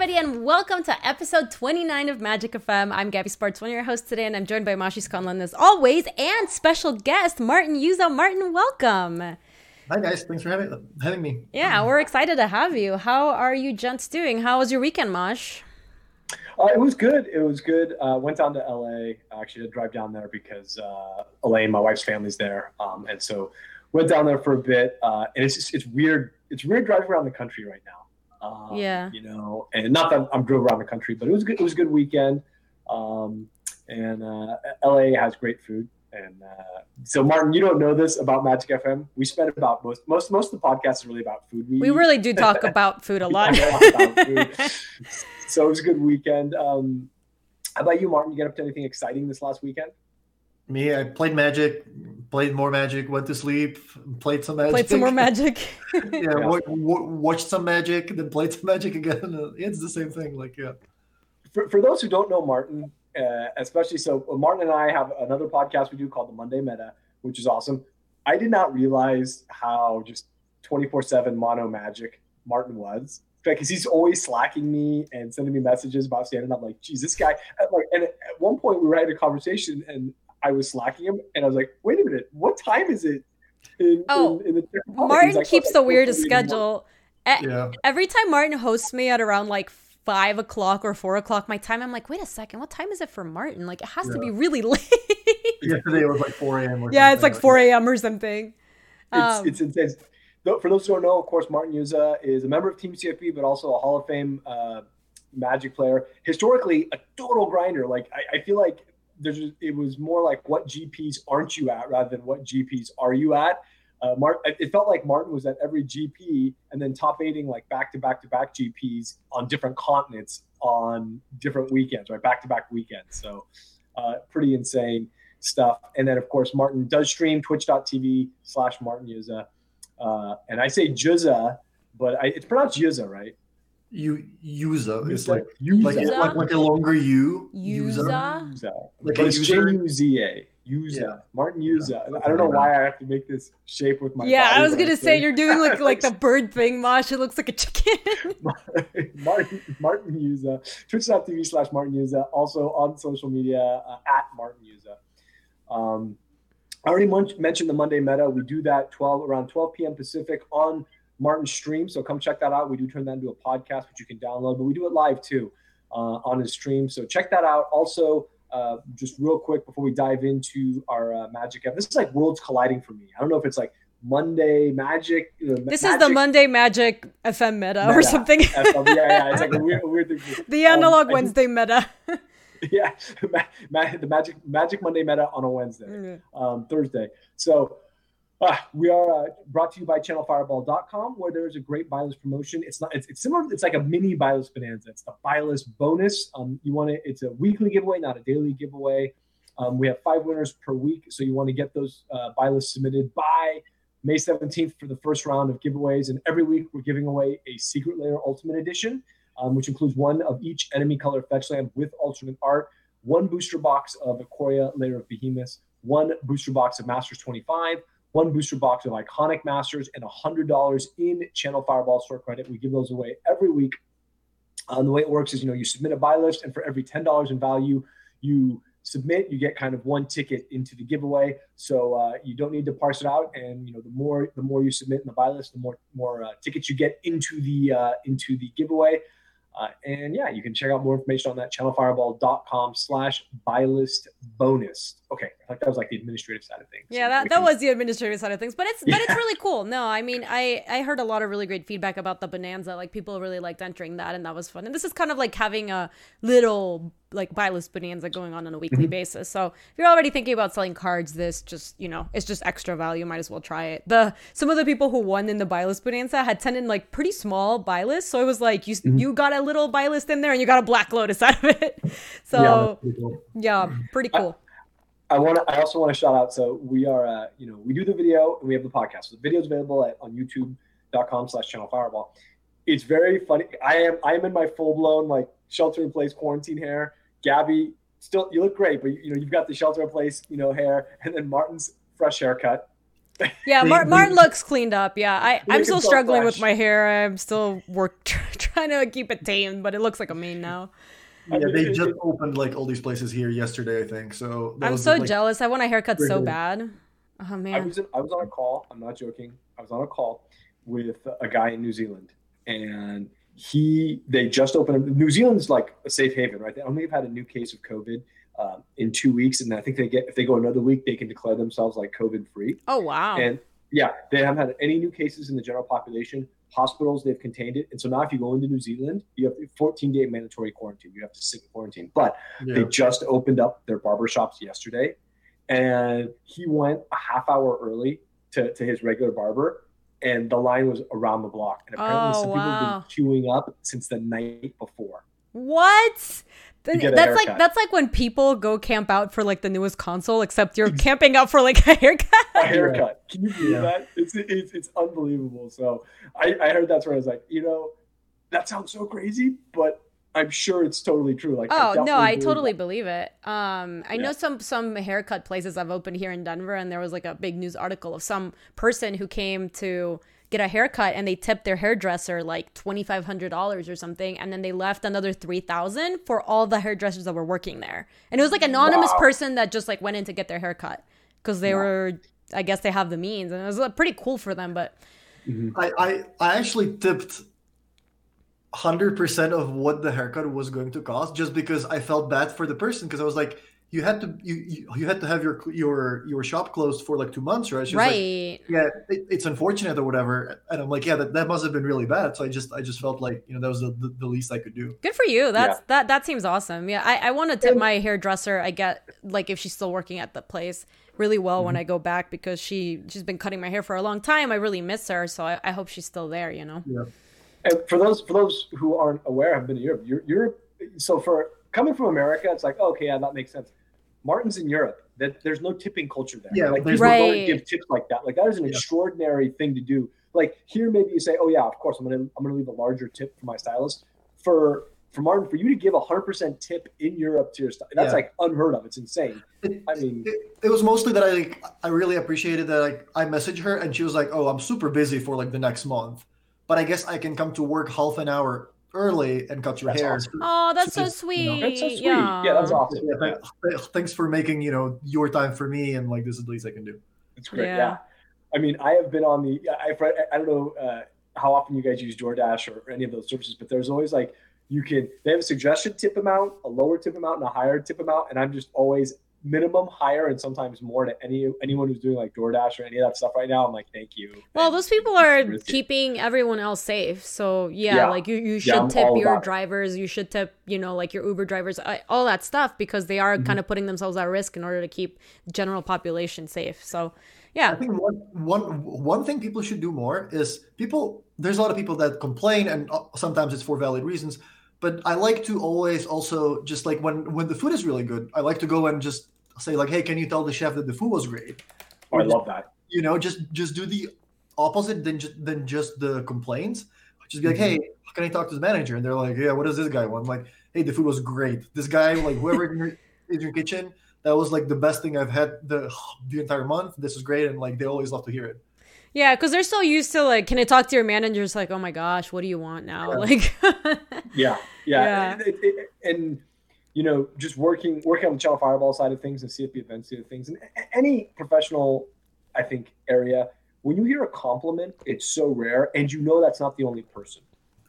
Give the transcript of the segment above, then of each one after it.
everybody, and welcome to episode 29 of Magic FM. I'm Gabby Sparks, one of your hosts today, and I'm joined by Mashi Scanlan as always, and special guest Martin Yuza. Martin, welcome. Hi guys, thanks for having me. Yeah, we're excited to have you. How are you gents doing? How was your weekend, Mosh? It was good. Went down to LA. I actually had to drive down there because Elaine, my wife's family's there, and so went down there for a bit. And it's weird. It's weird driving around the country right now. And not that I'm drove around the country, but it was good. It was a good weekend. And LA has great food. And so, Martin, you don't know this about Magic FM. We spend about most of the podcast is really about food. We really do talk about food a lot. So it was a good weekend. How about you, Martin? You get up to anything exciting this last weekend? Me, I played Magic, played more Magic, went to sleep, played some Magic. Played some more Magic. Watched some Magic, then played some Magic again. It's the same thing. For those who don't know Martin, especially so Martin and I have another podcast we do called the Monday Meta, which is awesome. I did not realize how just 24/7 mono Magic Martin was. Because he's always slacking me and sending me messages about standing up. Like, geez, this guy. And at one point we were having a conversation and I was slacking him, and I was like, "Wait a minute, what time is it?" Martin like, keeps the weirdest schedule. Every time Martin hosts me at around like 5 o'clock or 4 o'clock my time, I'm like, "Wait a second, what time is it for Martin? Like, it has to be really late." Yesterday it was like 4 a.m. It's like 4 a.m. or something. It's intense. For those who don't know, of course, Martin Yuza is a member of Team CFP, but also a Hall of Fame Magic player. Historically, a total grinder. Like I feel like it was more like what GPs aren't you at rather than what GPs are you at. It felt like Martin was at every GP and then top eighting like back-to-back GPs on different continents on different weekends, right? Back-to-back weekends. So pretty insane stuff. And then, of course, Martin does stream twitch.tv/Martin Yuza. And I say Juza, but it's pronounced Yuza, right? Yuza. It's like Yuza? a longer U. Yuza. Like it's Juza. Yuza. Martin Yuza. I don't know why I have to make this shape with my body. I was gonna say you're doing like the bird thing, Mosh. It looks like a chicken. Martin Yuza. Twitch.tv/Martin Yuza. Also on social media at Martin Yuza. I already mentioned the Monday Meta. We do that around 12 p.m. Pacific on Martin's stream. So come check that out. We do turn that into a podcast, which you can download, but we do it live too on his stream. So check that out. Also, just real quick before we dive into our Magic app, this is like worlds colliding for me. I don't know if it's like Monday Magic. This is the Monday Magic FM meta or something. It's like a weird thing. The analog Wednesday meta. Yeah, the Magic Monday Meta on a Wednesday, Thursday. So we are brought to you by ChannelFireball.com, where there is a great buy list promotion. It's similar. It's like a mini buy list bonanza. It's the buy list bonus. It's a weekly giveaway, not a daily giveaway. We have 5 winners per week, so you want to get those buy lists submitted by May 17th for the first round of giveaways. And every week we're giving away a Secret Lair Ultimate Edition. Which includes one of each enemy color fetch land with alternate art, 1 booster box of Ikoria, Lair of Behemoths, 1 booster box of Masters 25, 1 booster box of Iconic Masters, and $100 in Channel Fireball store credit. We give those away every week. The way it works is, you submit a buy list, and for every $10 in value you submit, you get kind of 1 ticket into the giveaway. So you don't need to parse it out, and the more you submit in the buy list, the more tickets you get into the giveaway. And you can check out more information on that, channelfireball.com/buylist bonus. Okay, I thought that was like the administrative side of things. Yeah, that was the administrative side of things, but it's really cool. No, I mean, I heard a lot of really great feedback about the bonanza. Like, people really liked entering that, and that was fun. And this is kind of like having a little like buy list bonanza going on a weekly basis. So if you're already thinking about selling cards, this just it's just extra value. Might as well try it. Some of the people who won in the buy list bonanza had sent in like pretty small buy lists, so it was like you got a little buy list in there, and you got a Black Lotus out of it. So pretty cool. I also want to shout out. So we are, we do the video and we have the podcast. So the video is available on youtube.com/channelfireball. It's very funny. I am in my full blown like shelter in place quarantine hair. Gabby, still you look great, but you've got the shelter in place hair, and then Martin's fresh haircut. Yeah, Martin looks cleaned up. Yeah, I'm still so struggling with fresh. my hair. I'm still trying to keep it tamed, but it looks like a mane now. Yeah, I mean, they just opened like all these places here yesterday, I think. So that I'm was so like, jealous. I want a haircut so Really? bad. Oh I man. was on a call. I'm not joking. I was on a call with a guy in New Zealand, and they just opened. New Zealand's like a safe haven, right? They only have had a new case of COVID in 2 weeks, and I think if they go another week, they can declare themselves like COVID free. Oh wow. And yeah, they haven't had any new cases in the general population. Hospitals, they've contained it. And so now if you go into New Zealand, you have a 14-day mandatory quarantine. You have to sit in quarantine. But they just opened up their barbershops yesterday. And he went a half hour early to his regular barber. And the line was around the block. And apparently some people have been queuing up since the night before. What? get a That's like when people go camp out for like the newest console, except you're camping out for like a haircut. A haircut. Can you believe that? It's unbelievable. So I heard that's where I was like, that sounds so crazy, but I'm sure it's totally true. Like, oh no, I totally believe it. I know some haircut places I've opened here in Denver, and there was like a big news article of some person who came to get a haircut and they tipped their hairdresser like $2,500 or something, and then they left another $3,000 for all the hairdressers that were working there. And it was like an anonymous person that just like went in to get their haircut because they were, I guess they have the means, and it was pretty cool for them. But I actually tipped 100% of what the haircut was going to cost, just because I felt bad for the person, because I was like, you had to have your shop closed for like 2 months, right? She's right. Like, it's unfortunate or whatever, and I'm like, that must have been really bad. So I just felt like that was the least I could do. Good for you. That seems awesome. Yeah, I want to tip my hairdresser. I get like if she's still working at the place really well when I go back, because she's been cutting my hair for a long time. I really miss her, so I hope she's still there. Yeah. And for those who aren't aware, have been to Europe. So for coming from America, it's like, okay, yeah, that makes sense. Martin's in Europe. There's no tipping culture there. Yeah, like people don't give tips like that. Like that is an extraordinary thing to do. Like here, maybe you say, oh yeah, of course, I'm gonna leave a larger tip for my stylist. For Martin, for you to give 100% tip in Europe to your stylist, that's like unheard of. It's insane. It was mostly that I really appreciated that. Like I messaged her and she was like, oh, I'm super busy for like the next month, but I guess I can come to work half an hour early and cut your hair. Awesome. Oh, that's so sweet. That's so sweet. Yeah, that's awesome. Thanks for making your time for me, and like this is the least I can do. It's great. Yeah. I mean, I have been on the. I don't know how often you guys use DoorDash or any of those services, but there's always like they have a suggested tip amount, a lower tip amount, and a higher tip amount, and I'm just always minimum, higher, and sometimes more to anyone who's doing like DoorDash or any of that stuff right now. I'm like, thank you. Well, those people are keeping everyone else safe. So like you should tip your drivers. You should tip, like your Uber drivers, all that stuff, because they are kind of putting themselves at risk in order to keep the general population safe. So yeah. I think one thing people should do more is there's a lot of people that complain, and sometimes it's for valid reasons. But I like to always also just like when the food is really good, I like to go and just say like, hey, can you tell the chef that the food was great? I love that. Just do the opposite than just the complaints. Just be like, hey, how can I talk to the manager? And they're like, yeah, what does this guy want? I'm like, hey, the food was great. This guy, like whoever in your kitchen, that was like the best thing I've had the entire month. This is great, and like they always love to hear it. Yeah, because they're so used to like, can I talk to your manager? It's like, oh my gosh, what do you want now? Like, yeah. And just working on the Channel Fireball side of things and CFP events side of things, and any professional, I think, area, when you hear a compliment, it's so rare, and that's not the only person.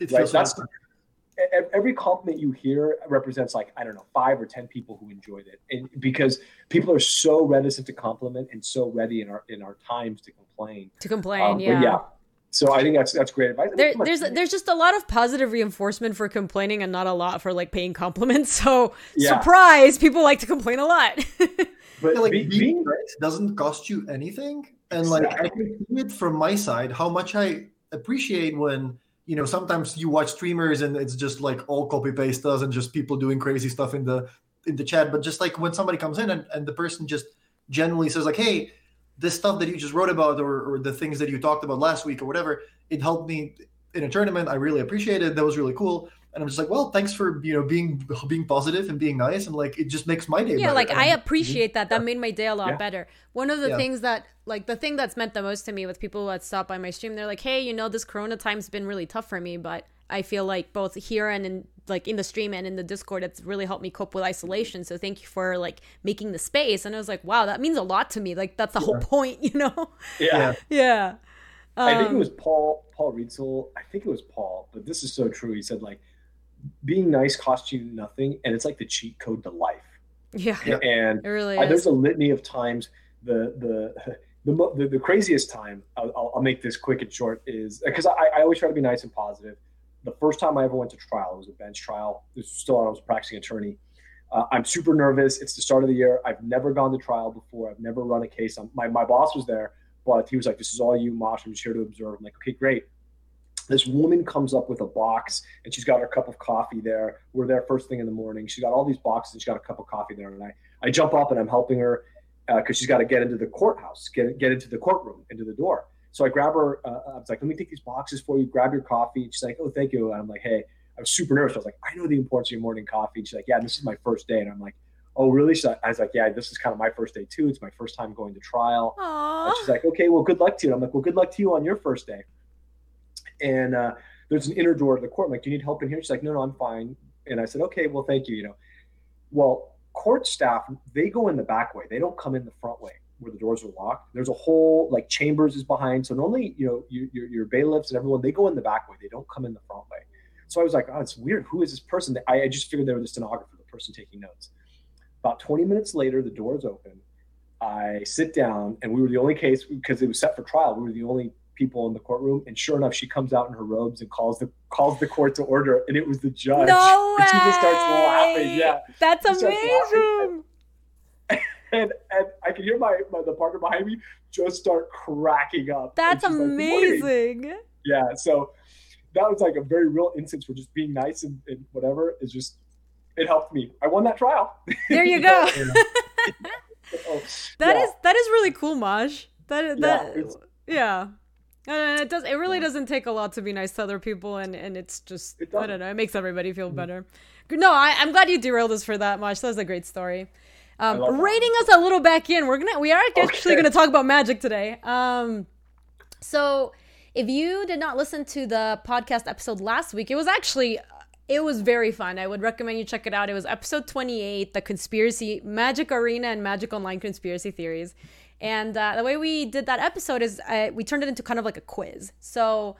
Every compliment you hear represents like, I don't know, 5 or 10 people who enjoyed it, and because people are so reticent to compliment and so ready in our times to complain. So I think that's great advice. There's just a lot of positive reinforcement for complaining and not a lot for like paying compliments. So surprise, people like to complain a lot. But like being right doesn't cost you anything, and like I can see it from my side how much I appreciate when sometimes you watch streamers and it's just like all copy paste does and just people doing crazy stuff in the chat, but just like when somebody comes in and the person just genuinely says like, hey, this stuff that you just wrote about or the things that you talked about last week or whatever, it helped me in a tournament. I really appreciate it. That was really cool. And I'm just like, well, thanks for, you know, being positive and being nice. And like, it just makes my day better. Yeah, like And I appreciate that. That made my day a lot Yeah. better. One of the Yeah. things that, like, the thing that's meant the most to me with people that stop by my stream, they're like, hey, you know, this Corona time's been really tough for me, but I feel like both here and in the stream and in the Discord, it's really helped me cope with isolation. So thank you for like making the space. And I was like, wow, that means a lot to me. Like that's the whole point, you know? Yeah. Yeah. I think it was Paul Rietzel. I think it was Paul, but this is so true. He said like, being nice costs you nothing, and it's like the cheat code to life. Yeah. And It really there's is. a litany of times. The craziest time, I'll make this quick and short, is because I always try to be nice and positive. The first time I ever went to trial, it was a bench trial. This was still when I was a practicing attorney. I'm super nervous. It's the start of the year. I've never gone to trial before. I've never run a case. My boss was there, but he was like, "This is all you, Mosh. I'm just here to observe." I'm like, "Okay, great." This woman comes up with a box, and she's got her cup of coffee there. We're there first thing in the morning. She's got all these boxes, and she's got a cup of coffee there. And I jump up, and I'm helping her because she's got to get into the courthouse, get into the courtroom, into the door. So I grab her. I was like, "Let me take these boxes for you. Grab your coffee." And she's like, "Oh, thank you." And I'm like, "Hey," I was super nervous. I was like, "I know the importance of your morning coffee." And she's like, "Yeah, this is my first day." And I'm like, "Oh, really?" I was like, "Yeah, this is kind of my first day too. It's my first time going to trial." And she's Aww. like, "Okay, well, good luck to you." And I'm like, "Well, good luck to you on your first day." And there's an inner door to the court. I'm like, "Do you need help in here?" She's like, "No, I'm fine." And I said, "Okay, well, thank you." You know, well, court staff, they go in the back way. They don't come in the front way where the doors are locked. There's a whole like chambers is behind. So normally, you know, your bailiffs and everyone, they go in the back way. They don't come in the front way. So I was like, "Oh, it's weird. Who is this person?" I just figured they were the stenographer, the person taking notes. About 20 minutes later, the doors open. I sit down, and we were the only case because it was set for trial. We were the only people in the courtroom, and sure enough, she comes out in her robes and calls the court to order, and it was the judge. No way. And she just starts laughing. Yeah, That's She starts amazing. and I can hear the partner behind me just start cracking up. That's And she's like, "Good morning." amazing. Yeah, so that was like a very real instance where just being nice and whatever is just, it helped me. I won that trial. There you go. Oh, That yeah. is really cool, Maj. it's- Yeah. And it really doesn't take a lot to be nice to other people, and it's just, It I doesn't. don't know, it makes everybody feel better. No, I'm glad you derailed us for that, Maj. That was a great story. love that. Rating us a little back in. We are actually Okay. gonna talk about Magic today. So if you did not listen to the podcast episode last week, it was very fun. I would recommend you check it out. It was episode 28, the conspiracy, Magic Arena and Magic Online conspiracy theories. And the way we did that episode is we turned it into kind of like a quiz. So,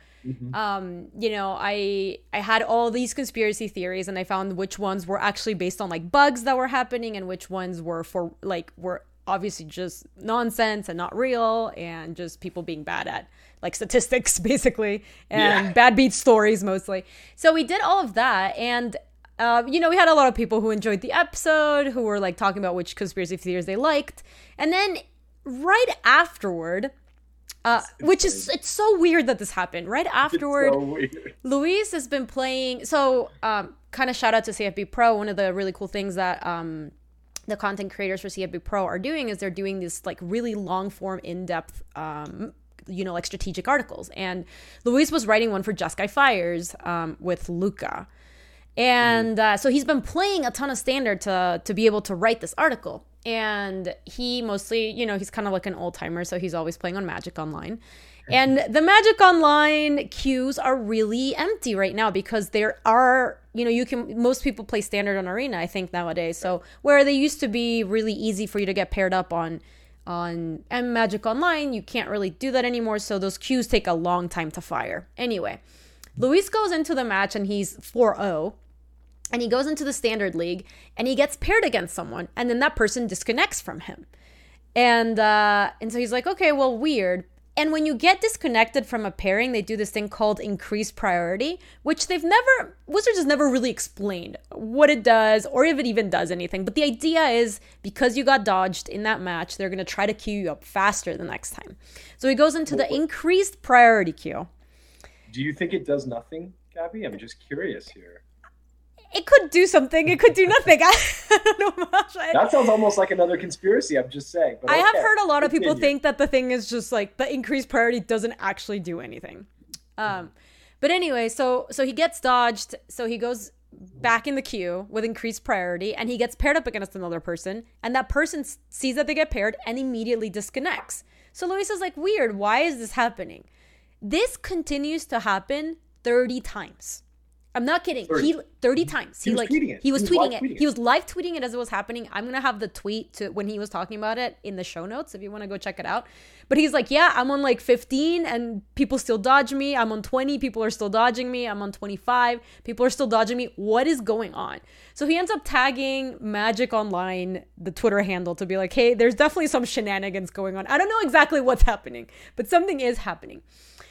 you know, I had all these conspiracy theories, and I found which ones were actually based on like bugs that were happening, and which ones were were obviously just nonsense and not real, and just people being bad at like statistics basically, and bad beat stories mostly. So we did all of that, and you know, we had a lot of people who enjoyed the episode, who were like talking about which conspiracy theories they liked. And then right afterward, which is, it's so weird that this happened. Right afterward, It's so weird. Luis has been playing. So kind of shout out to CFB Pro. One of the really cool things that the content creators for CFB Pro are doing is they're doing this like really long form, in-depth you know, like strategic articles. And Luis was writing one for Jeskai Fires with Luca. And so he's been playing a ton of Standard to be able to write this article. And he mostly, you know, he's kind of like an old timer, so he's always playing on Magic Online. And the Magic Online queues are really empty right now because there are, you know, most people play Standard on Arena, I think, nowadays. So where they used to be really easy for you to get paired up on Magic Online, you can't really do that anymore. So those queues take a long time to fire. Anyway, Luis goes into the match and he's 4-0. And he goes into the Standard League and he gets paired against someone, and then that person disconnects from him. And so he's like, okay, well, weird. And when you get disconnected from a pairing, they do this thing called increased priority, which Wizards has never really explained what it does or if it even does anything. But the idea is because you got dodged in that match, they're going to try to queue you up faster the next time. So he goes into the increased priority queue. Do you think it does nothing, Gabby? I'm just curious here. It could do something. It could do nothing. I don't know much. That sounds almost like another conspiracy. I'm just saying. But I have okay, heard a lot of people continue. think that the thing is just like the increased priority doesn't actually do anything. But anyway, so he gets dodged. So he goes back in the queue with increased priority, and he gets paired up against another person, and that person sees that they get paired and immediately disconnects. So Luis is like, weird, why is this happening? This continues to happen 30 times. I'm not kidding. 30 times. He was tweeting it. He was live tweeting it as it was happening. I'm going to have the tweet to when he was talking about it in the show notes if you want to go check it out. But he's like, yeah, I'm on like 15 and people still dodge me. I'm on 20. People are still dodging me. I'm on 25. People are still dodging me. What is going on? So he ends up tagging Magic Online, the Twitter handle, to be like, hey, there's definitely some shenanigans going on. I don't know exactly what's happening, but something is happening.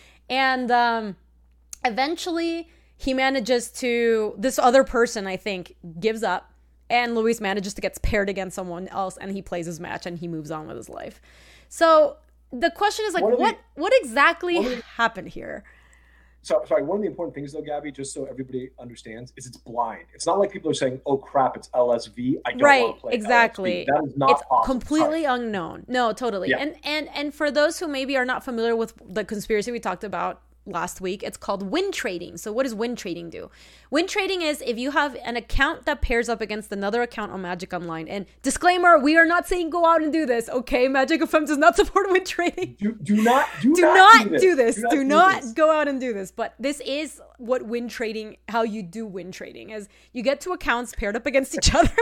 And eventually he manages to, this other person, I think, gives up, and Luis manages to get paired against someone else, and he plays his match, and he moves on with his life. So the question is, like, what exactly happened here? Sorry, one of the important things, though, Gabby, just so everybody understands, is it's blind. It's not like people are saying, oh, crap, it's LSV. I don't want to play exactly. LSV. That is not possible. Completely unknown. No, totally. Yeah. And for those who maybe are not familiar with the conspiracy we talked about last week, it's called win trading. So what does win trading do? Win trading is if you have an account that pairs up against another account on Magic Online. And disclaimer, we are not saying go out and do this, okay? Magic FM does not support win trading. Do not do this. Do not go out and do this. But this is what win trading, how you do win trading, is you get two accounts paired up against each other.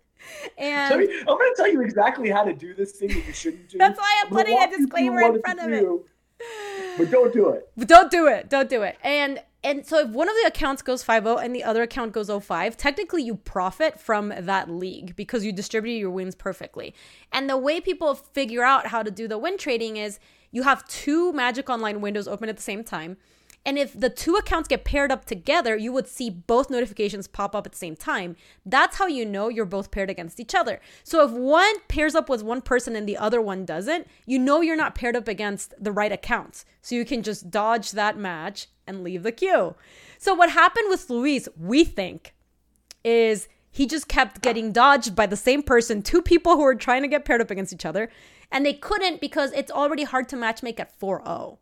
And I'm going to tell you exactly how to do this thing that you shouldn't do. That's why I'm putting a disclaimer in front of it. But don't do it. Don't do it. And so if one of the accounts goes 5-0 and the other account goes 0-5, technically you profit from that league because you distribute your wins perfectly. And the way people figure out how to do the win trading is you have two Magic Online windows open at the same time. And if the two accounts get paired up together, you would see both notifications pop up at the same time. That's how you know you're both paired against each other. So if one pairs up with one person and the other one doesn't, you know you're not paired up against the right accounts. So you can just dodge that match and leave the queue. So what happened with Luis, we think, is he just kept getting dodged by the same person, two people who were trying to get paired up against each other, and they couldn't because it's already hard to matchmake at 4-0.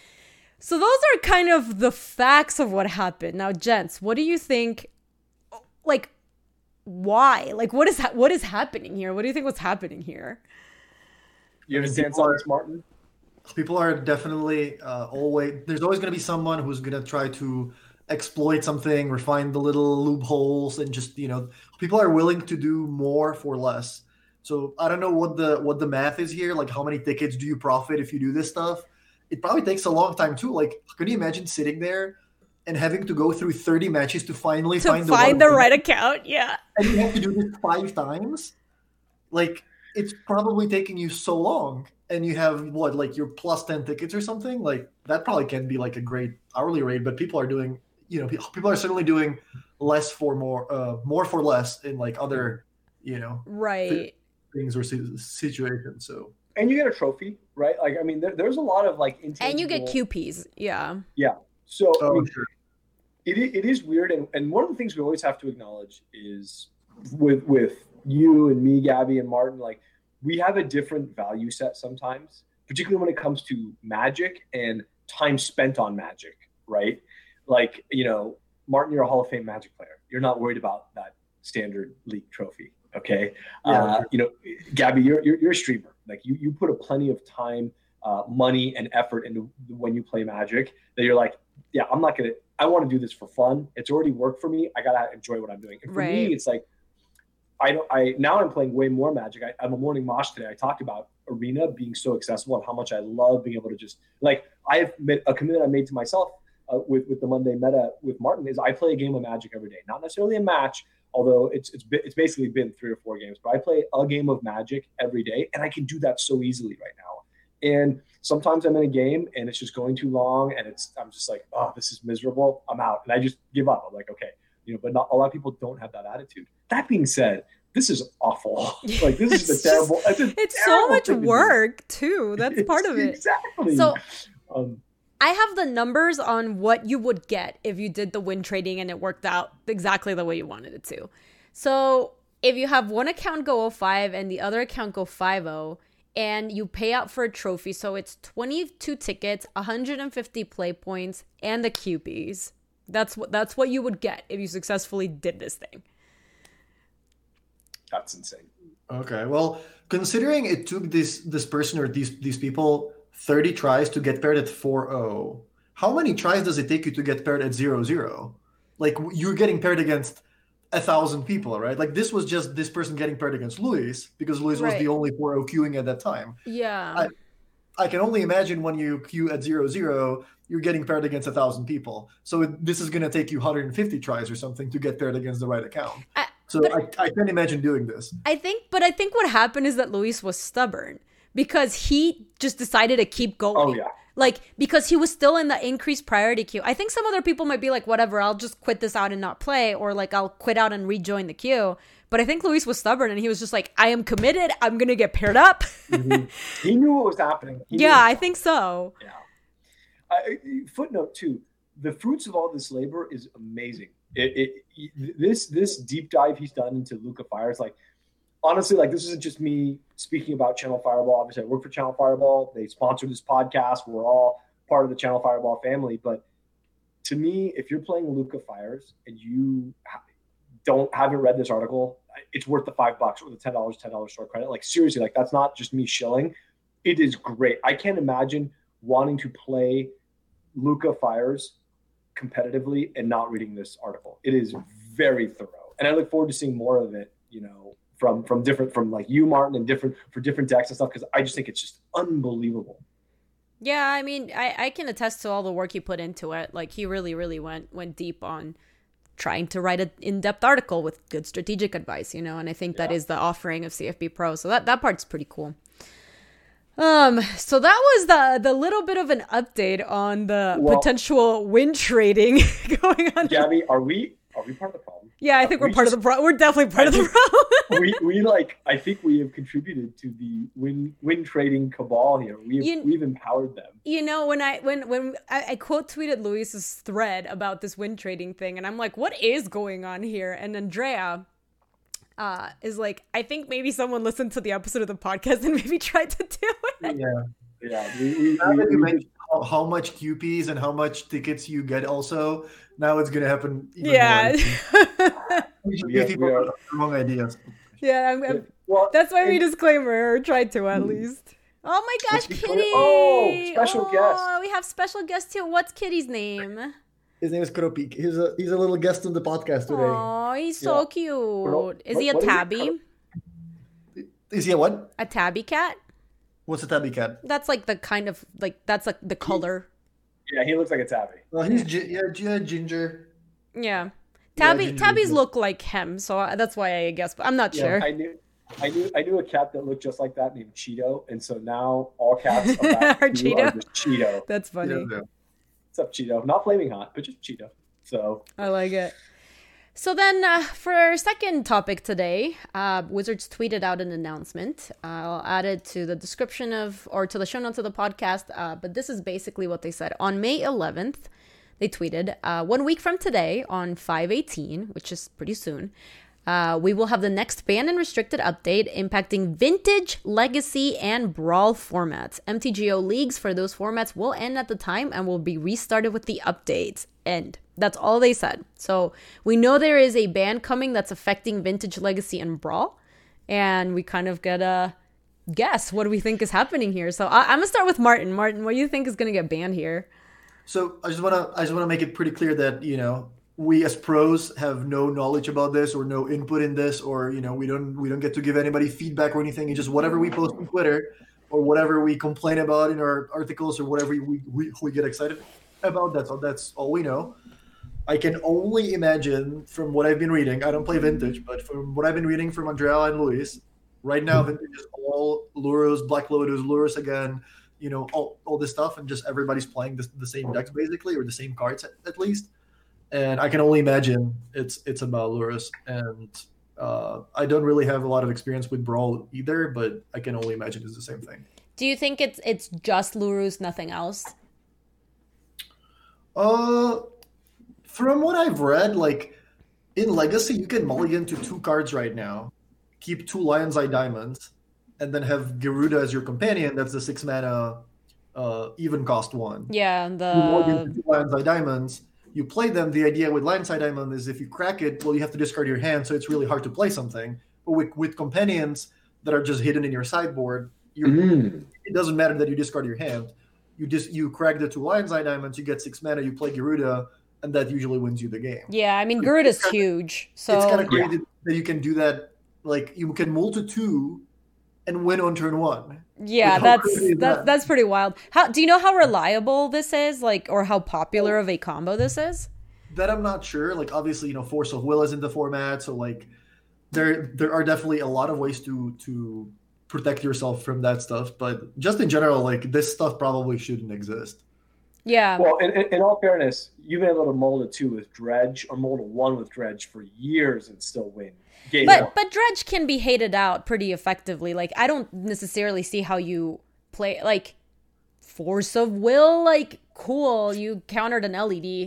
So those are kind of the facts of what happened. Now, gents, what do you think? Like, why? Like, what is happening here? What do you think was happening here? You understand something, Martin? People are definitely there's always going to be someone who's going to try to exploit something or find the little loopholes, and just, people are willing to do more for less. So I don't know what the math is here. Like, how many tickets do you profit if you do this stuff? It probably takes a long time too. Like, can you imagine sitting there and having to go through 30 matches to find the right account? Yeah. And you have to do this 5 times? Like, it's probably taking you so long. And you have your plus 10 tickets or something? Like, that probably can be like a great hourly rate, but people are doing, people are certainly doing less for more, more for less in like other, right, things or situations. So. And you get a trophy, right? Like, I mean, there's a lot of like intangible... And you get QPs, yeah. Yeah. So sure. It is weird, and one of the things we always have to acknowledge is with you and me, Gabby and Martin, like, we have a different value set sometimes, particularly when it comes to Magic and time spent on Magic, right? Like, Martin, you're a Hall of Fame Magic player. You're not worried about that standard league trophy, okay? Yeah. Gabby, you're a streamer. Like, you put a plenty of time, money, and effort into when you play Magic that you're like, yeah, I want to do this for fun. It's already worked for me. I got to enjoy what I'm doing. And for me, it's like, now I'm playing way more Magic. I'm a morning mosh today. I talked about Arena being so accessible and how much I love being able to just, like, I have made a commitment I made to myself with the Monday meta with Martin is I play a game of Magic every day. Not necessarily a match, although it's basically been 3 or 4 games, but I play a game of Magic every day, and I can do that so easily right now. And sometimes I'm in a game and it's just going too long, and I'm just like, oh, this is miserable. I'm out, and I just give up. I'm like, okay, but not a lot of people don't have that attitude. That being said, this is awful. Like, this is terrible. It's so much work too. That's part of it. Exactly. So. I have the numbers on what you would get if you did the win trading and it worked out exactly the way you wanted it to. So if you have one account go 0-5 and the other account go 5-0, and you pay out for a trophy. So it's 22 tickets, 150 play points, and the QBs. That's what you would get if you successfully did this thing. That's insane. Okay, well, considering it took this person or these people 30 tries to get paired at 4-0, how many tries does it take you to get paired at 0-0? Like, you're getting paired against 1,000 people, right? Like, this was just this person getting paired against Luis because Luis was the only 4-0 queuing at that time. Yeah. I can only imagine when you queue at 0-0, you're getting paired against 1,000 people. So this is going to take you 150 tries or something to get paired against the right account. I can't imagine doing this. I think what happened is that Luis was stubborn because he just decided to keep going. Oh, yeah. Like, because he was still in the increased priority queue. I think some other people might be like, whatever, I'll just quit this out and not play, or like I'll quit out and rejoin the queue. But I think Luis was stubborn and he was just like, I am committed. I'm going to get paired up. Mm-hmm. He knew what was happening. I think so. Yeah. Footnote 2, the fruits of all this labor is amazing. This deep dive he's done into Luca Fires, like, honestly, like, this isn't just me speaking about Channel Fireball. Obviously, I work for Channel Fireball. They sponsor this podcast. We're all part of the Channel Fireball family. But to me, if you're playing Luca Fires and you haven't read this article, it's worth the $5 or the $10 store credit. Like, seriously, like, that's not just me shilling. It is great. I can't imagine wanting to play Luca Fires competitively and not reading this article. It is very thorough. And I look forward to seeing more of it, from like you, Martin, and different decks and stuff, because I just think it's just unbelievable. Yeah, I mean, I can attest to all the work he put into it. Like, he really, really went deep on trying to write an in-depth article with good strategic advice, and I think that is the offering of CFB Pro. So that part's pretty cool. So that was the little bit of an update on the potential win trading going on. Gabby, are we part of the problem? Yeah, I think we're part of the problem. We're definitely part of the problem. I think we have contributed to the win trading cabal here. We've empowered them. When I quote tweeted Luis's thread about this win trading thing, and I'm like, what is going on here? And Andrea is like, I think maybe someone listened to the episode of the podcast and maybe tried to do it. Yeah. You mentioned how much QPs and how much tickets you get also. Now it's going to happen even more. We should give people the wrong ideas. Yeah, that's why we disclaimer, or tried to at least. Oh my gosh, Kitty! Oh, special guest. We have special guest here. What's Kitty's name? His name is Kropik. He's a little guest on the podcast today. Oh, he's so cute. Is he a tabby? Is he a what? A tabby cat? What's a tabby cat? That's like the kind of, like, that's like the color. Yeah, he looks like a tabby. Well, he's ginger. Yeah. Tabbies look like him, so that's why I guess, but I'm not sure. I knew a cat that looked just like that named Cheeto, and so now all cats are just Cheeto. That's funny. Yeah. What's up, Cheeto? Not Flaming Hot, but just Cheeto. So I like it. So then for our second topic today, Wizards tweeted out an announcement. I'll add it to the description or to the show notes of the podcast. But this is basically what they said. On May 11th, they tweeted, 1 week from today on 5/18, which is pretty soon, we will have the next banned and restricted update impacting Vintage, Legacy, and Brawl formats. MTGO leagues for those formats will end at the time and will be restarted with the updates. End. That's all they said. So we know there is a ban coming that's affecting Vintage, Legacy, and Brawl. And we kind of gotta guess what do we think is happening here. So I'm gonna start with Martin. Martin, what do you think is gonna get banned here? So I just wanna make it pretty clear that, we as pros have no knowledge about this or no input in this, or we don't get to give anybody feedback or anything. It's just whatever we post on Twitter or whatever we complain about in our articles or whatever we get excited about. That's all we know. I can only imagine from what I've been reading. I don't play Vintage, but from what I've been reading from Andrea and Luis, right now Vintage is all Lurrus, Black Lotus, Lurrus again, all this stuff, and just everybody's playing the same decks basically, or the same cards at least. And I can only imagine it's about Lurrus. And I don't really have a lot of experience with Brawl either, but I can only imagine it's the same thing. Do you think it's just Lurrus, nothing else? From what I've read, like in Legacy, you can mulligan to 2 cards right now, keep 2 Lion's Eye Diamonds, and then have Garuda as your companion. That's the 6 mana even cost one. Yeah, You log into 2 Lion's Eye Diamonds. You play them. The idea with Lion's Eye Diamond is if you crack it, well, you have to discard your hand, so it's really hard to play something. But with companions that are just hidden in your sideboard, it doesn't matter that you discard your hand. You crack the 2 Lion's Eye Diamonds, you get 6 mana, you play Garuda, and that usually wins you the game. Yeah, I mean, Garuda's huge. So it's kind of crazy that you can do that. Like, you can mull to 2 and win on turn 1. Yeah, that's pretty wild. Do you know how reliable this is, like, or how popular of a combo this is? That I'm not sure. Like, obviously, Force of Will is in the format, so like there are definitely a lot of ways to protect yourself from that stuff. But just in general, like, this stuff probably shouldn't exist. Yeah. Well, in all fairness, you've been able to mold a 2 with Dredge or mold a 1 with Dredge for years and still win. But Dredge can be hated out pretty effectively. Like, I don't necessarily see how you play, like, Force of Will. Like, cool, you countered an LED,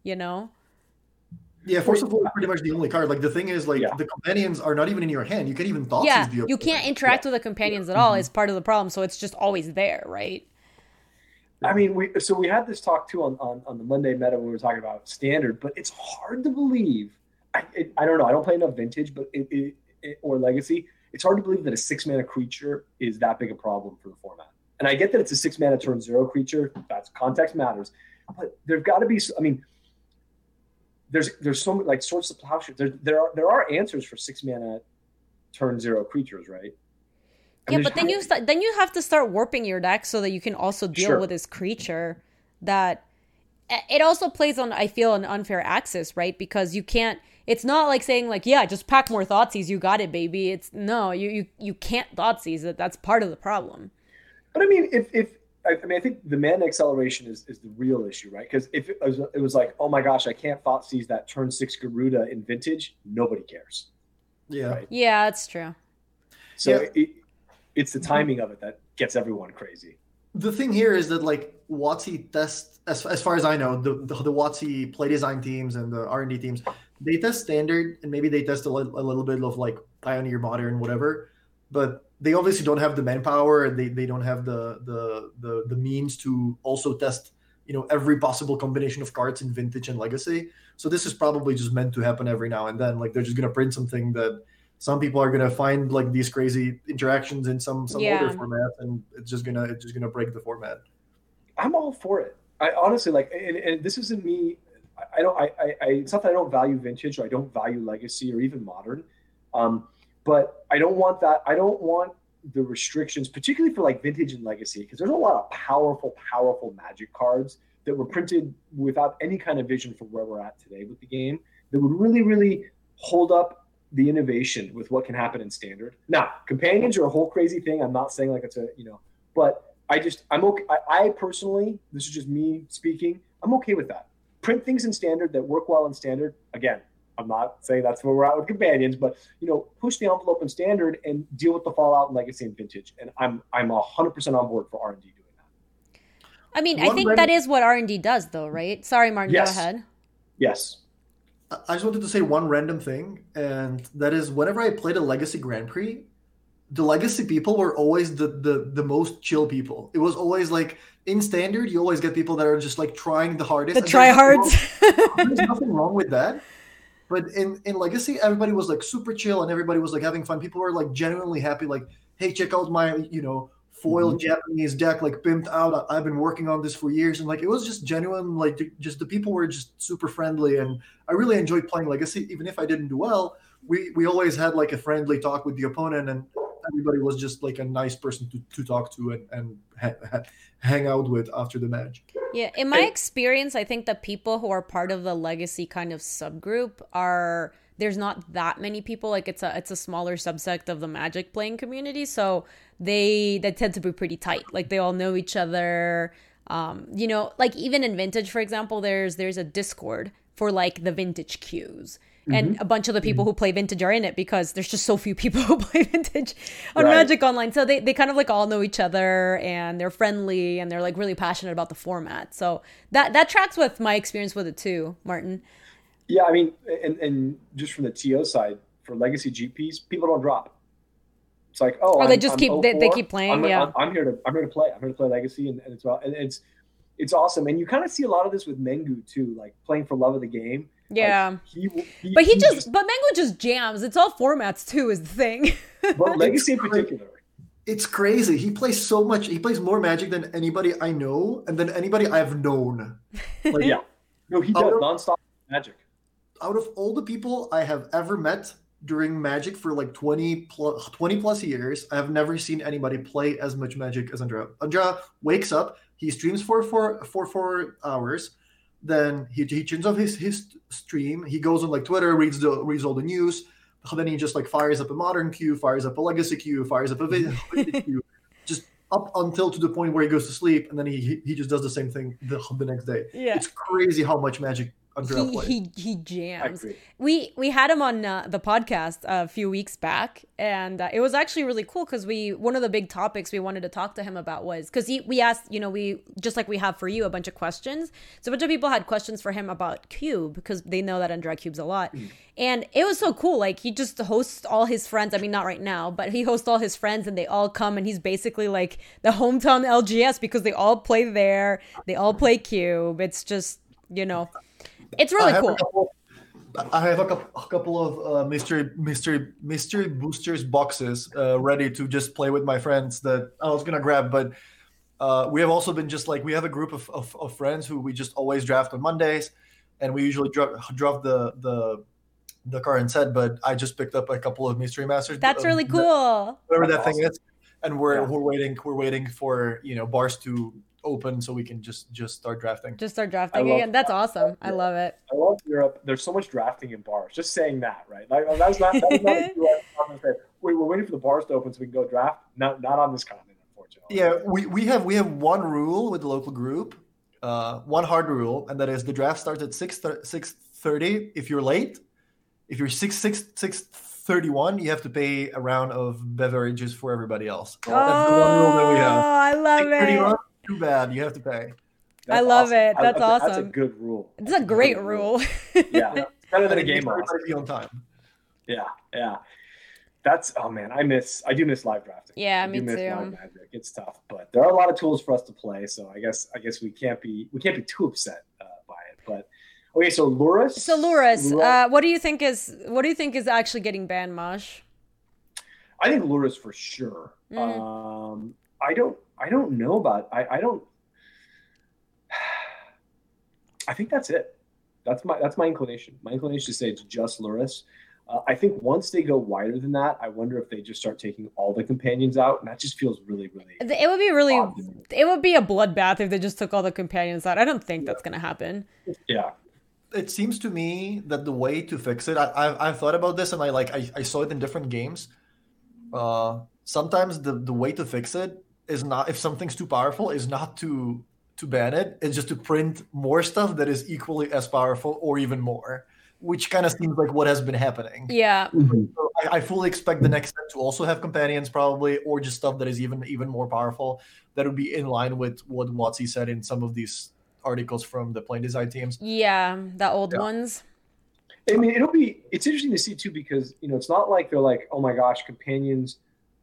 Yeah, Force of Will is pretty much the only card. Like, the thing is, like, the companions are not even in your hand. You can't even Thoughtseize the you can't interact with the companions at all. It's part of the problem, so it's just always there, right? I mean, we had this talk too on the Monday meta when we were talking about Standard, but it's hard to believe. I don't know. I don't play enough Vintage, but or Legacy. It's hard to believe that a 6-mana creature is that big a problem for the format. And I get that it's a 6-mana turn 0 creature. That's context matters, but there've got to be. I mean, there's so many, like, Swords to Plowshare. There are answers for 6-mana turn 0 creatures, right? Yeah, but then you have to start warping your deck so that you can also deal with this creature. That it also plays on, I feel, an unfair axis, right? Because you can't. It's not like saying, like, yeah, just pack more Thoughtseize, you got it, baby. It's no, you can't Thoughtseize it. That's part of the problem. But I mean, I think the mana acceleration is the real issue, right? Because if it was like, oh my gosh, I can't Thoughtseize that turn 6 Garuda in Vintage, nobody cares. Yeah, right? Yeah, that's true. So it's the timing of it that gets everyone crazy. The thing here is that, like, WotC tests, as far as I know, the WotC play design teams and the R&D teams, they test Standard, and maybe they test a little bit of, like, Pioneer, Modern, whatever, but they obviously don't have the manpower, and they don't have the means to also test, every possible combination of cards in Vintage and Legacy. So this is probably just meant to happen every now and then. Like, they're just gonna print something that some people are gonna find, like, these crazy interactions in some older formats, and it's just gonna break the format. I'm all for it. I honestly, like, and this isn't me. It's not that I don't value Vintage or I don't value Legacy or even Modern, but I don't want that. I don't want the restrictions, particularly for, like, Vintage and Legacy, because there's a lot of powerful Magic cards that were printed without any kind of vision for where we're at today with the game that would really, really hold up the innovation with what can happen in Standard. Now, companions are a whole crazy thing. I'm not saying, like, it's but I'm okay. I personally, this is just me speaking, I'm okay with that. Print things in Standard that work well in Standard. Again, I'm not saying that's where we're at with companions, but, push the envelope in Standard and deal with the fallout in Legacy and Vintage. And I'm 100% on board for R&D doing that. I mean, I think that is what R&D does, though, right? Sorry, Martin, Go ahead. Yes. I just wanted to say one random thing, and that is, whenever I played a Legacy Grand Prix, the Legacy people were always the most chill people. It was always, like, in Standard, you always get people that are just, like, trying the hardest. The tryhards. There's nothing wrong with that. But in Legacy, everybody was, like, super chill, and everybody was, like, having fun. People were, like, genuinely happy, like, hey, check out my, foil Japanese deck, like, pimped out. I've been working on this for years. And, like, it was just genuine, like, just the people were just super friendly. And I really enjoyed playing Legacy. Even if I didn't do well, we always had, like, a friendly talk with the opponent, and everybody was just, like, a nice person to talk to and hang out with after the match. Yeah, in my experience, I think the people who are part of the Legacy kind of subgroup there's not that many people. Like, it's a smaller subsect of the Magic playing community, so they tend to be pretty tight. Like, they all know each other. Like, even in Vintage, for example, there's a Discord for, like, the Vintage queues. And a bunch of the people who play Vintage are in it because there's just so few people who play Vintage on Magic Online. So they kind of, like, all know each other, and they're friendly, and they're, like, really passionate about the format. So that tracks with my experience with it too, Martin. Yeah, I mean, and just from the TO side, for Legacy GPs, people don't drop. It's like, oh, Or they just keep they keep playing. I'm here to play. I'm here to play Legacy, and it's awesome. And you kind of see a lot of this with Mengu too, like playing for love of the game. Yeah, but Mengu just jams. It's all formats too, is the thing. But Legacy in particular. It's crazy. He plays so much. He plays more Magic than anybody I know, and than anybody I've known. Like, yeah, no, he does nonstop Magic. Out of all the people I have ever met during Magic for like 20 plus years, I have never seen anybody play as much Magic as Andrea. Andrea wakes up, he streams for 4 hours, then he turns off his stream, he goes on like Twitter, reads all the news, then he just like fires up a Modern queue, fires up a Legacy queue, fires up a Vintage queue, just up until to the point where he goes to sleep, and then he just does the same thing the next day. Yeah. It's crazy how much Magic he jams. We had him on the podcast a few weeks back, and it was actually really cool because one of the big topics we wanted to talk to him about was because we asked, we just like we have for you, a bunch of questions. So a bunch of people had questions for him about Cube because they know that Andrea cubes a lot. And it was so cool. Like, he just hosts all his friends. I mean, not right now, but he hosts all his friends and they all come, and he's basically like the hometown LGS because they all play there. They all play Cube. It's just, it's really cool. I have a couple of mystery boosters boxes ready to just play with my friends that I was gonna grab, but we have also been just like, we have a group of friends who we just always draft on Mondays, and we usually drop the current set. But I just picked up a couple of Mystery Masters. That's really cool. Whatever that thing is, and we're waiting for bars to open so we can just start drafting. Just start drafting again. That's awesome. I love it. I love Europe. There's so much drafting in bars. Just saying that, right? Like, that was not we're waiting for the bars to open so we can go draft. Not on this continent, unfortunately. Yeah, we have one rule with the local group, one hard rule, and that is the draft starts at 6:30. If you're late, if you're 6:31, you have to pay a round of beverages for everybody else. Oh, that's the one rule that we have. I love it. Too bad, you have to pay. I love it. That's awesome. That's a good rule. It's a great rule. Yeah, it's better than a game loss. On time. Yeah. That's, oh man, I do miss live drafting. Yeah, me too. Live Magic. It's tough, but there are a lot of tools for us to play. So I guess we can't be too upset by it. But okay, so Lurrus. What do you think is actually getting banned, Maj? I think Lurrus for sure. I don't know about. I don't. I think that's it. That's my inclination. My inclination to say it's just Lurrus. I think once they go wider than that, I wonder if they just start taking all the companions out, and that just feels really, really. It would be really. It would be a bloodbath if they just took all the companions out. I don't think that's gonna happen. Yeah. It seems to me that the way to fix it, I've thought about this, and I saw it in different games. Sometimes the way to fix it is not, if something's too powerful, is not to ban it. It's just to print more stuff that is equally as powerful or even more, which kind of seems like what has been happening. Yeah. So I fully expect the next set to also have companions probably, or just stuff that is even more powerful. That would be in line with what WotC said in some of these articles from the Plane Design teams. Yeah, the old ones. I mean, it's interesting to see too, because it's not like they're like, oh my gosh, companions.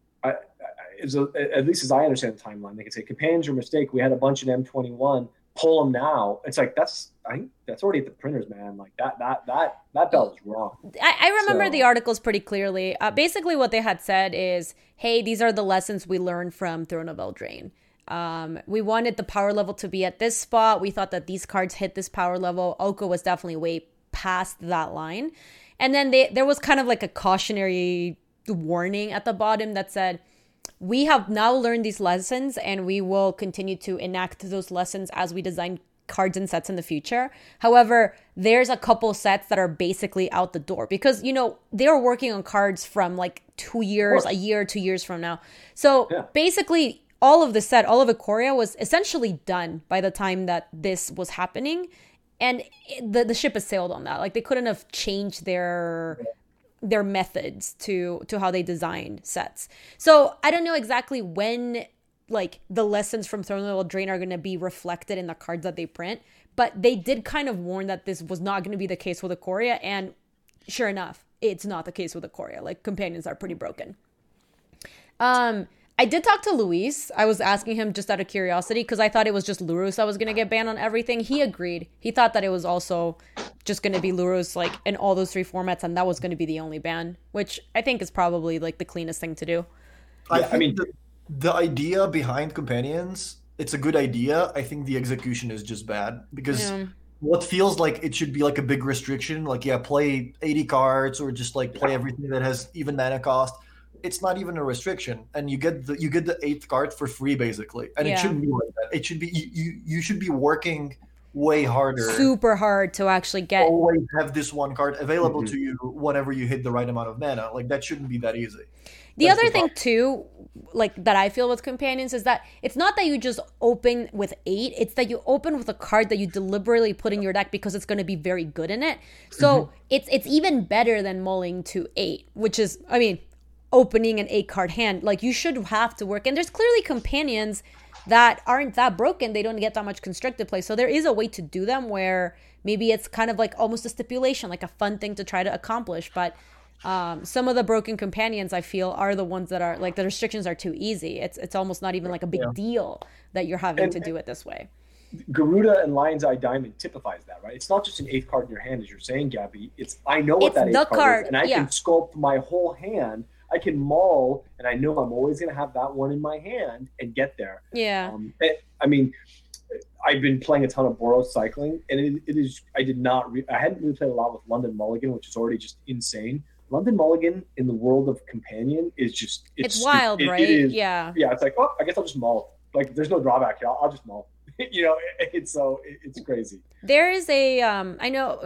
At least as I understand the timeline, they can say companions are a mistake. We had a bunch in M21. Pull them now. It's like I think that's already at the printers, man. Like that belt is wrong. I remember the articles pretty clearly. Basically, what they had said is, "Hey, these are the lessons we learned from Throne of Eldraine. We wanted the power level to be at this spot. We thought that these cards hit this power level. Oko was definitely way past that line, and then there was kind of like a cautionary warning at the bottom that said, we have now learned these lessons and we will continue to enact those lessons as we design cards and sets in the future. However, there's a couple sets that are basically out the door because, they are working on cards from like 2 years, a year, 2 years from now. So basically all of Ikoria was essentially done by the time that this was happening. And the ship has sailed on that. Like, they couldn't have changed their methods to how they designed sets. So I don't know exactly when like the lessons from Throne of Eldraine are going to be reflected in the cards that they print, but they did kind of warn that this was not going to be the case with Ikoria, and sure enough, it's not the case with Ikoria. Like, companions are pretty broken. I did talk to Luis. I was asking him just out of curiosity because I thought it was just Lurus that was going to get banned on everything. He agreed. He thought that it was also just going to be Lurus like in all those 3 formats, and that was going to be the only ban, which I think is probably like the cleanest thing to do. I mean, the idea behind companions, it's a good idea. I think the execution is just bad because what feels like it should be like a big restriction, like play 80 cards or just like play everything that has even mana cost. It's not even a restriction, and you get the 8th card for free basically, and it shouldn't be like that. It should be you should be working way harder, super hard to actually get. Always have this one card available to you whenever you hit the right amount of mana. Like that shouldn't be that easy. The other thing too, like that I feel with companions is that it's not that you just open with 8, it's that you open with a card that you deliberately put in your deck because it's going to be very good in it. So it's even better than mulling to 8, which is, I mean, opening an 8-card hand. Like you should have to work, and there's clearly companions that aren't that broken. They don't get that much constricted play, so there is a way to do them where maybe it's kind of like almost a stipulation, like a fun thing to try to accomplish. But some of the broken companions I feel are the ones that are like the restrictions are too easy. It's almost not even like a big deal that you're having to do it this way. Garuda and Lion's Eye Diamond typifies that, right? It's not just an 8th card in your hand, as you're saying, Gabby. It's I know what that 8th card is, and I can sculpt my whole hand. I can maul, and I know I'm always going to have that one in my hand and get there. Yeah. I mean, I've been playing a ton of Boros cycling, and it is. I hadn't really played a lot with London Mulligan, which is already just insane. London Mulligan in the world of companion is just it's wild, right? It is, yeah. It's like, oh, I guess I'll just maul. Like, there's no drawback here. I'll just maul. It's crazy. There is a I know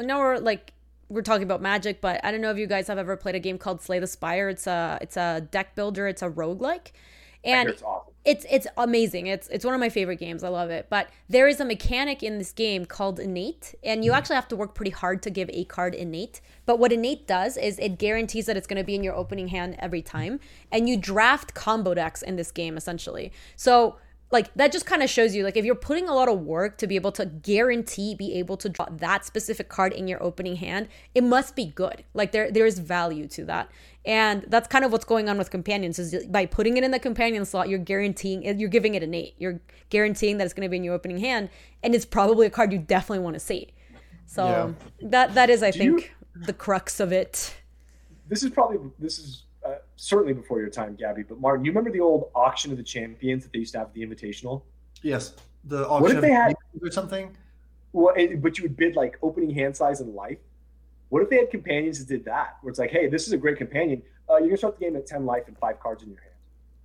we're talking about Magic, but I don't know if you guys have ever played a game called Slay the Spire. It's a deck builder. It's a roguelike. And it's awesome. It's amazing. It's one of my favorite games. I love it. But there is a mechanic in this game called Innate, and you actually have to work pretty hard to give a card Innate. But what Innate does is it guarantees that it's going to be in your opening hand every time, and you draft combo decks in this game essentially. So like that just kind of shows you, like, if you're putting a lot of work to be able to guarantee be able to draw that specific card in your opening hand, it must be good. Like there is value to that. And that's kind of what's going on with companions, is by putting it in the companion slot, you're guaranteeing it, you're giving it Innate. You're guaranteeing that it's going to be in your opening hand, and it's probably a card you definitely want to see. So that is, I think, the crux of it. This is certainly before your time, Gabby, but Martin, you remember the old Auction of the Champions that they used to have at the Invitational? Yes. The auction what if they had or something? Well, but you would bid like opening hand size and life. What if they had companions that did that? Where it's like, hey, this is a great companion. You're gonna start the game at 10 life and 5 cards in your hand.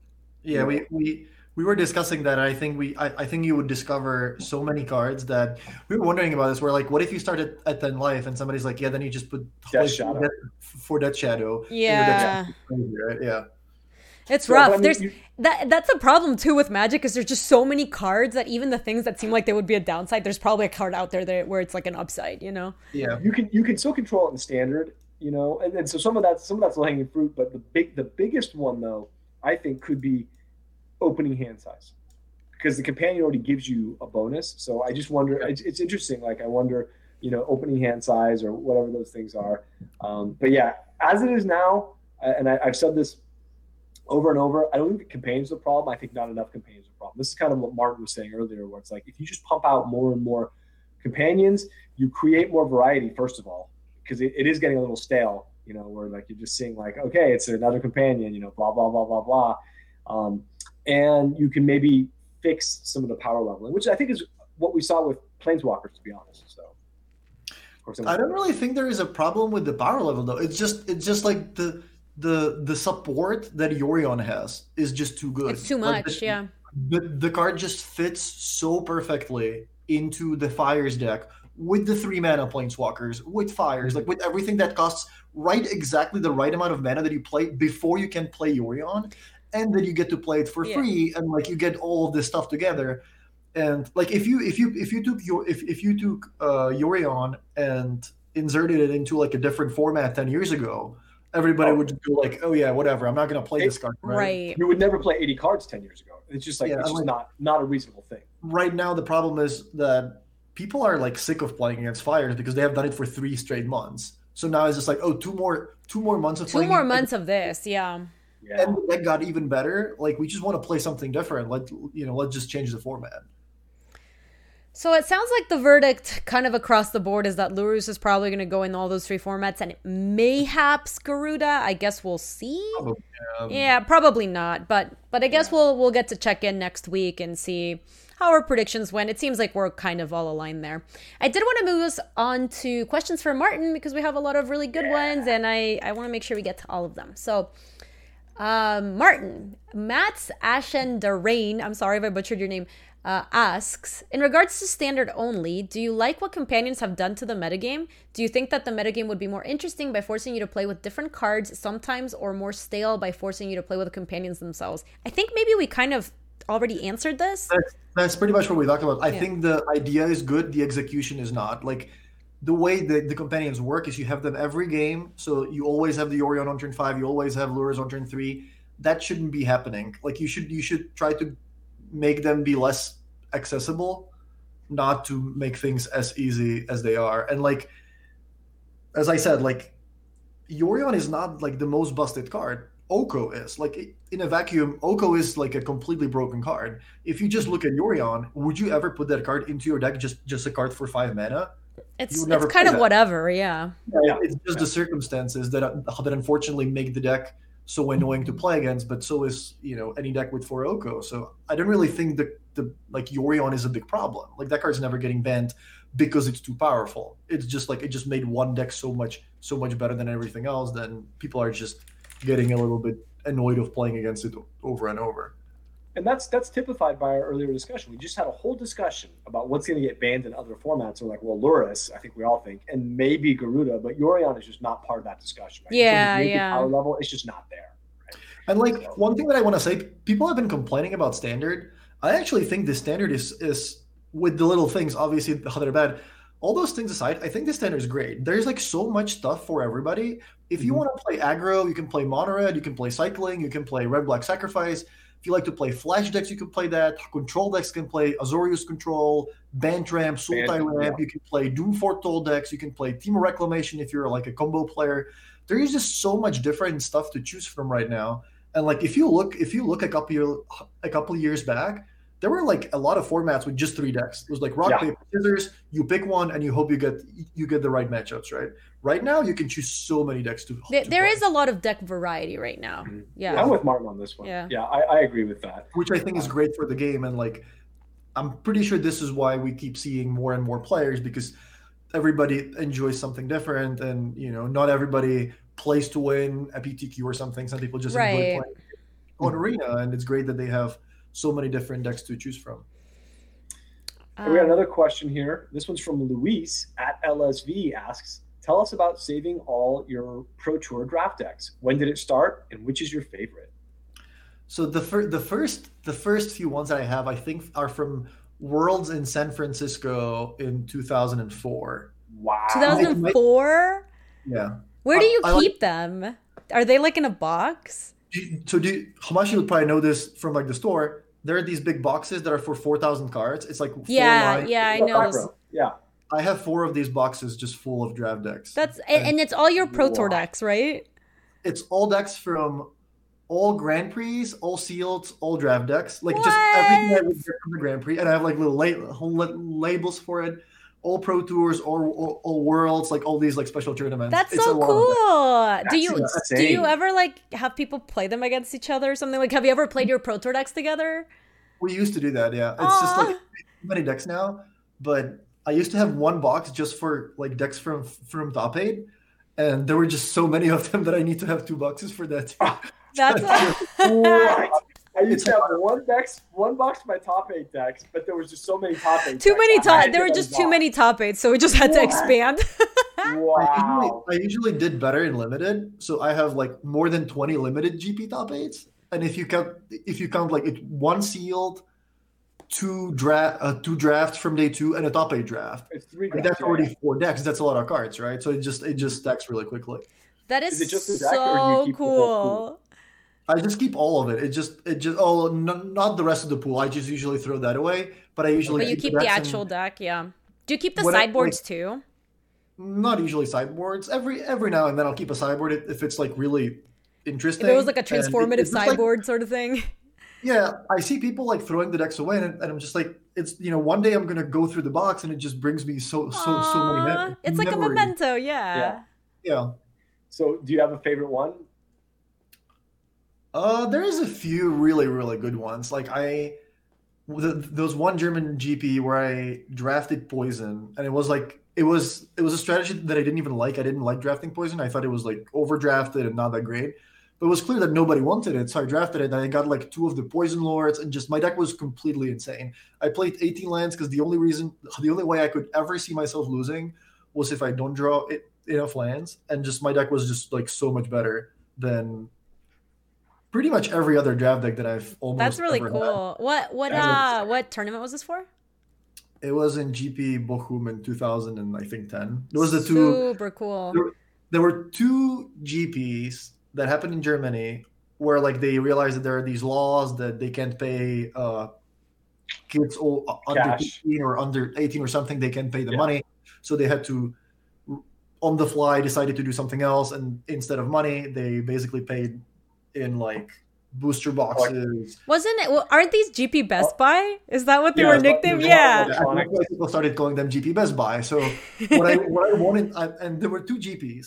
Yeah, we were discussing that. I think you would discover so many cards that we were wondering about this. We're like, what if you start at 10 life and somebody's like, yeah, then you just put Death Shadow. for Death Shadow. Yeah. Right? Yeah. It's rough. That's a problem too with Magic, is there's just so many cards that even the things that seem like they would be a downside, there's probably a card out there where it's like an upside, you know? Yeah. You can still control it in Standard, you know, and so some of that's low-hanging fruit, but the biggest one though, I think, could be opening hand size, because the companion already gives you a bonus. So I just wonder, it's interesting. Like, I wonder, you know, opening hand size or whatever those things are. But yeah, as it is now, and I've said this over and over, I don't think the companions are the problem. I think not enough companions are the problem. This is kind of what Martin was saying earlier, where it's like, if you just pump out more and more companions, you create more variety, first of all, because it is getting a little stale, you know, where like you're just seeing like, okay, it's another companion, you know, blah, blah, blah, blah, blah. And you can maybe fix some of the power leveling, which I think is what we saw with Planeswalkers, to be honest. So, of course, I don't really think there is a problem with the power level though. It's just like the support that Yorion has is just too good. It's too much, yeah. The card just fits so perfectly into the Fires deck with the 3 mana Planeswalkers, with Fires, like with everything that costs exactly the right amount of mana that you play before you can play Yorion. And then you get to play it for free, and like you get all of this stuff together. And like if you took Yorion and inserted it into like a different format 10 years ago, everybody would just go like, oh yeah, whatever, I'm not gonna play this card. Right. You would never play 80 cards 10 years ago. It's just like it's just not a reasonable thing. Right now, the problem is that people are like sick of playing against Fires because they have done it for 3 straight months. So now it's just like, oh, two more months of playing. 2 more months of this, yeah. and the deck got even better. Like, we just want to play something different. Let's just change the format. So it sounds like the verdict kind of across the board is that Lurrus is probably going to go in all those 3 formats, and mayhaps Garuda. I guess we'll see. Probably, yeah, probably not. But I guess we'll get to check in next week and see how our predictions went. It seems like we're kind of all aligned there. I did want to move us on to questions for Martin because we have a lot of really good ones, and I want to make sure we get to all of them. So, Martin, Mats Ashendarain, I'm sorry if I butchered your name, asks, in regards to standard only, do you like what companions have done to the metagame? Do you think that the metagame would be more interesting by forcing you to play with different cards sometimes, or more stale by forcing you to play with the companions themselves? I think maybe we kind of already answered this. That's pretty much what we talked about. I think the idea is good, the execution is not. Like, the way the companions work is you have them every game, so you always have the Yorion on turn 5, you always have Lurrus on turn 3. That shouldn't be happening. Like, you should try to make them be less accessible, not to make things as easy as they are. And like, as I said, like, Yorion is not like the most busted card. Oko is. Like, in a vacuum, Oko is like a completely broken card. If you just look at Yorion, would you ever put that card into your deck, just a card for 5 mana? It's kind of whatever, yeah. It's just the circumstances that unfortunately make the deck so annoying to play against, but so is, any deck with 4 Oko. So I don't really think the like Yorion is a big problem. Like, that card's never getting banned because it's too powerful. It's just like, it just made one deck so much better than everything else, then people are just getting a little bit annoyed of playing against it over and over. And that's typified by our earlier discussion. We just had a whole discussion about what's going to get banned in other formats. We're like, well, Lurrus, I think we all think, and maybe Garuda, but Yorion is just not part of that discussion. Right? Yeah. Power level, it's just not there. Right? And like, one thing that I want to say, people have been complaining about standard. I actually think the standard is with the little things, obviously how they're bad. All those things aside, I think the standard is great. There's like so much stuff for everybody. If you want to play aggro, you can play mono red, you can play cycling, you can play red black sacrifice. If you like to play flash decks, you can play that. Control decks can play Azorius Control, Bant Ramp, Sultai Ramp. You can play Doom Foretold decks. You can play Team of Reclamation if you're like a combo player. There is just so much different stuff to choose from right now. And like, if you look a couple years back, there were like a lot of formats with just 3 decks. It was like rock, paper, scissors. You pick one and you hope you get the right matchups, right? Right now, you can choose so many decks to there is a lot of deck variety right now. Mm-hmm. Yeah, I'm with Martin on this one. Yeah, I agree with that. Which I think is great for the game. And like, I'm pretty sure this is why we keep seeing more and more players, because everybody enjoys something different, and not everybody plays to win a PTQ or something. Some people just enjoy playing on Arena, and it's great that they have so many different decks to choose from. We got another question here. This one's from Luis at LSV asks, tell us about saving all your Pro Tour draft decks. When did it start, and which is your favorite? So the first few ones that I have, I think, are from Worlds in San Francisco in 2004. Wow. 2004? Yeah. Where do you keep them? Are they like in a box? Hamashi would probably know this from like the store. There are these big boxes that are for 4,000 cards. It's like 4 lines. Yeah, I know those. Yeah. I have 4 of these boxes just full of draft decks. And it's all your Pro Tour decks, right? It's all decks from all Grand Prix, all sealed, all draft decks. Like, what? Just everything I would get from the Grand Prix. And I have like little labels for it. All Pro Tours, all Worlds, like all these like special tournaments. That's so cool. Do you ever like have people play them against each other or something? Like, have you ever played your Pro Tour decks together? We used to do that, yeah. It's just like too many decks now. But I used to have one box just for like decks from Top 8. And there were just so many of them that I need to have 2 boxes for that. That's right. I used to have one box for my Top 8 decks, but there was just so many Top 8 There were just too many Top 8s, so we just had to expand. Wow. I usually did better in limited, so I have like more than 20 limited GP Top 8s. And if you count like it, 1 sealed, 2 drafts from day 2, and a Top 8 draft. It's 3 drafts, that's already 4 decks. That's a lot of cards, right? So it just stacks really quickly. That is it just a deck, so or do you keep cool. I just keep all of it. Not the rest of the pool. I just usually throw that away. But I usually you keep the actual deck, yeah. Do you keep the sideboards too? Not usually sideboards. Every now and then I'll keep a sideboard if it's like really interesting. If it was like a And transformative it's just like, sideboard sort of thing. yeah, I see people like throwing the decks away, and I'm just like, it's one day I'm gonna go through the box, and it just brings me so many Aw, it's like a memories. memento, yeah. Yeah. So, do you have a favorite one? There is a few really, really good ones. Like there was one German GP where I drafted Poison, and it was a strategy that I didn't even like. I didn't like drafting Poison. I thought it was like overdrafted and not that great. But it was clear that nobody wanted it, so I drafted it, and I got like 2 of the Poison Lords, and just my deck was completely insane. I played 18 lands because the only way I could ever see myself losing was if I don't draw enough lands, and just my deck was just like so much better than pretty much every other draft deck that I've almost That's really ever cool. had. What tournament was this for? It was in GP Bochum in 2000 and I think 10. It was the Super cool. There were 2 GPs that happened in Germany where like they realized that there are these laws that they can't pay kids under Cash. 15 or under 18 or something. They can't pay the money, so they had to on the fly decided to do something else, and instead of money, they basically paid in like booster boxes. Wasn't it? Well, aren't these GP Best Buy? Is that what they Yeah, were it's like- nicknamed? there's a Yeah. lot of And people started calling them GP Best Buy. So what I wanted, and there were 2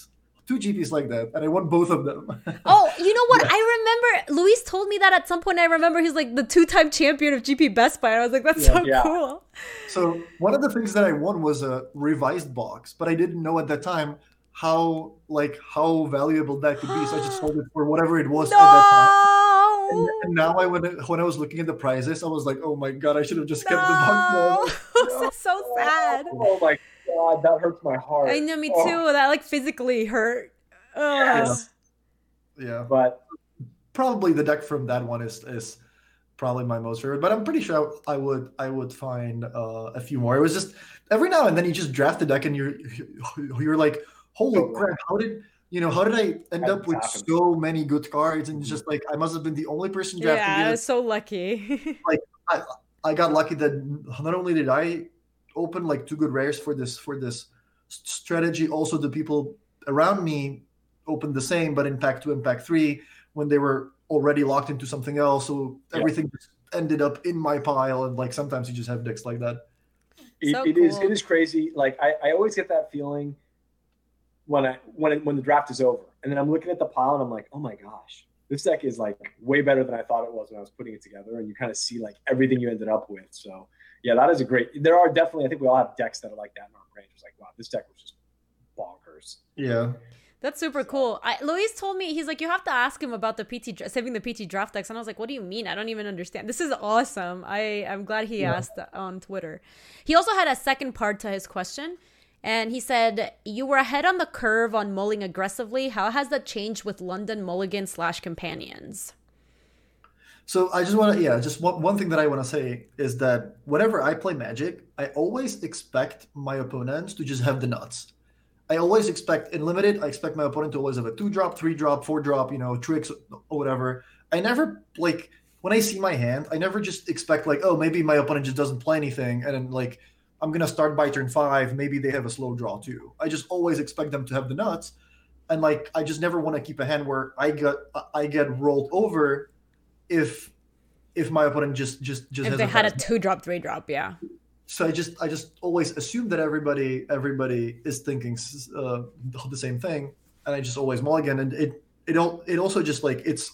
GPs like that, and I won both of them. Oh, you know what? I remember Luis told me that at some point. I remember he's like the 2-time champion of GP Best Buy. I was like, that's so Yeah. cool. So one of the things that I won was a revised box, but I didn't know at that time how valuable that could be. So I just sold it for whatever it was at that time. No. And now when I was looking at the prices, I was like, oh my god, I should have just kept the box. That's so sad. Oh my god, that hurts my heart. I know, me too. Oh, That like physically hurt. Ugh. yes. Yeah, But probably the deck from that one is probably my most favorite. But I'm pretty sure I would find a few more. It was just every now and then you just draft the deck and you're like, holy crap, how did I end up with so many good cards? And it's just like I must have been the only person drafting Yeah, I it. was so lucky. I got lucky that not only did I open like 2 good rares for this strategy, also the people around me opened the same, but in pack 2 and pack 3 when they were already locked into something else. So everything just ended up in my pile, and like sometimes you just have decks like that. it is crazy. Like I always get that feeling when the draft is over, and then I'm looking at the pile and I'm like, oh my gosh, this deck is like way better than I thought it was when I was putting it together. And you kind of see like everything you ended up with. So yeah, that is a great. There are definitely, I think we all have decks that are like that in our range. It's like, wow, this deck was just bonkers. Yeah. That's super cool. Luis told me, he's like, you have to ask him about the saving the PT draft decks. And I was like, what do you mean? I don't even understand. This is awesome. I'm glad he asked that on Twitter. He also had a second part to his question. And he said, you were ahead on the curve on mulling aggressively. How has that changed with London Mulligan / Companions? So I just want to, just one thing that I want to say is that whenever I play Magic, I always expect my opponents to just have the nuts. I always expect, in Limited, I expect my opponent to always have a 2-drop, 3-drop, 4-drop, tricks or whatever. I never, like, when I see my hand, I never just expect, like, oh, maybe my opponent just doesn't play anything, and then, like, I'm going to start by turn 5, maybe they have a slow draw too. I just always expect them to have the nuts, and, like, I just never want to keep a hand where I get rolled over if my opponent just if they had a 2-drop, 3-drop, yeah. So I just always assume that everybody is thinking the same thing, and I just always mulligan, and it also just like it's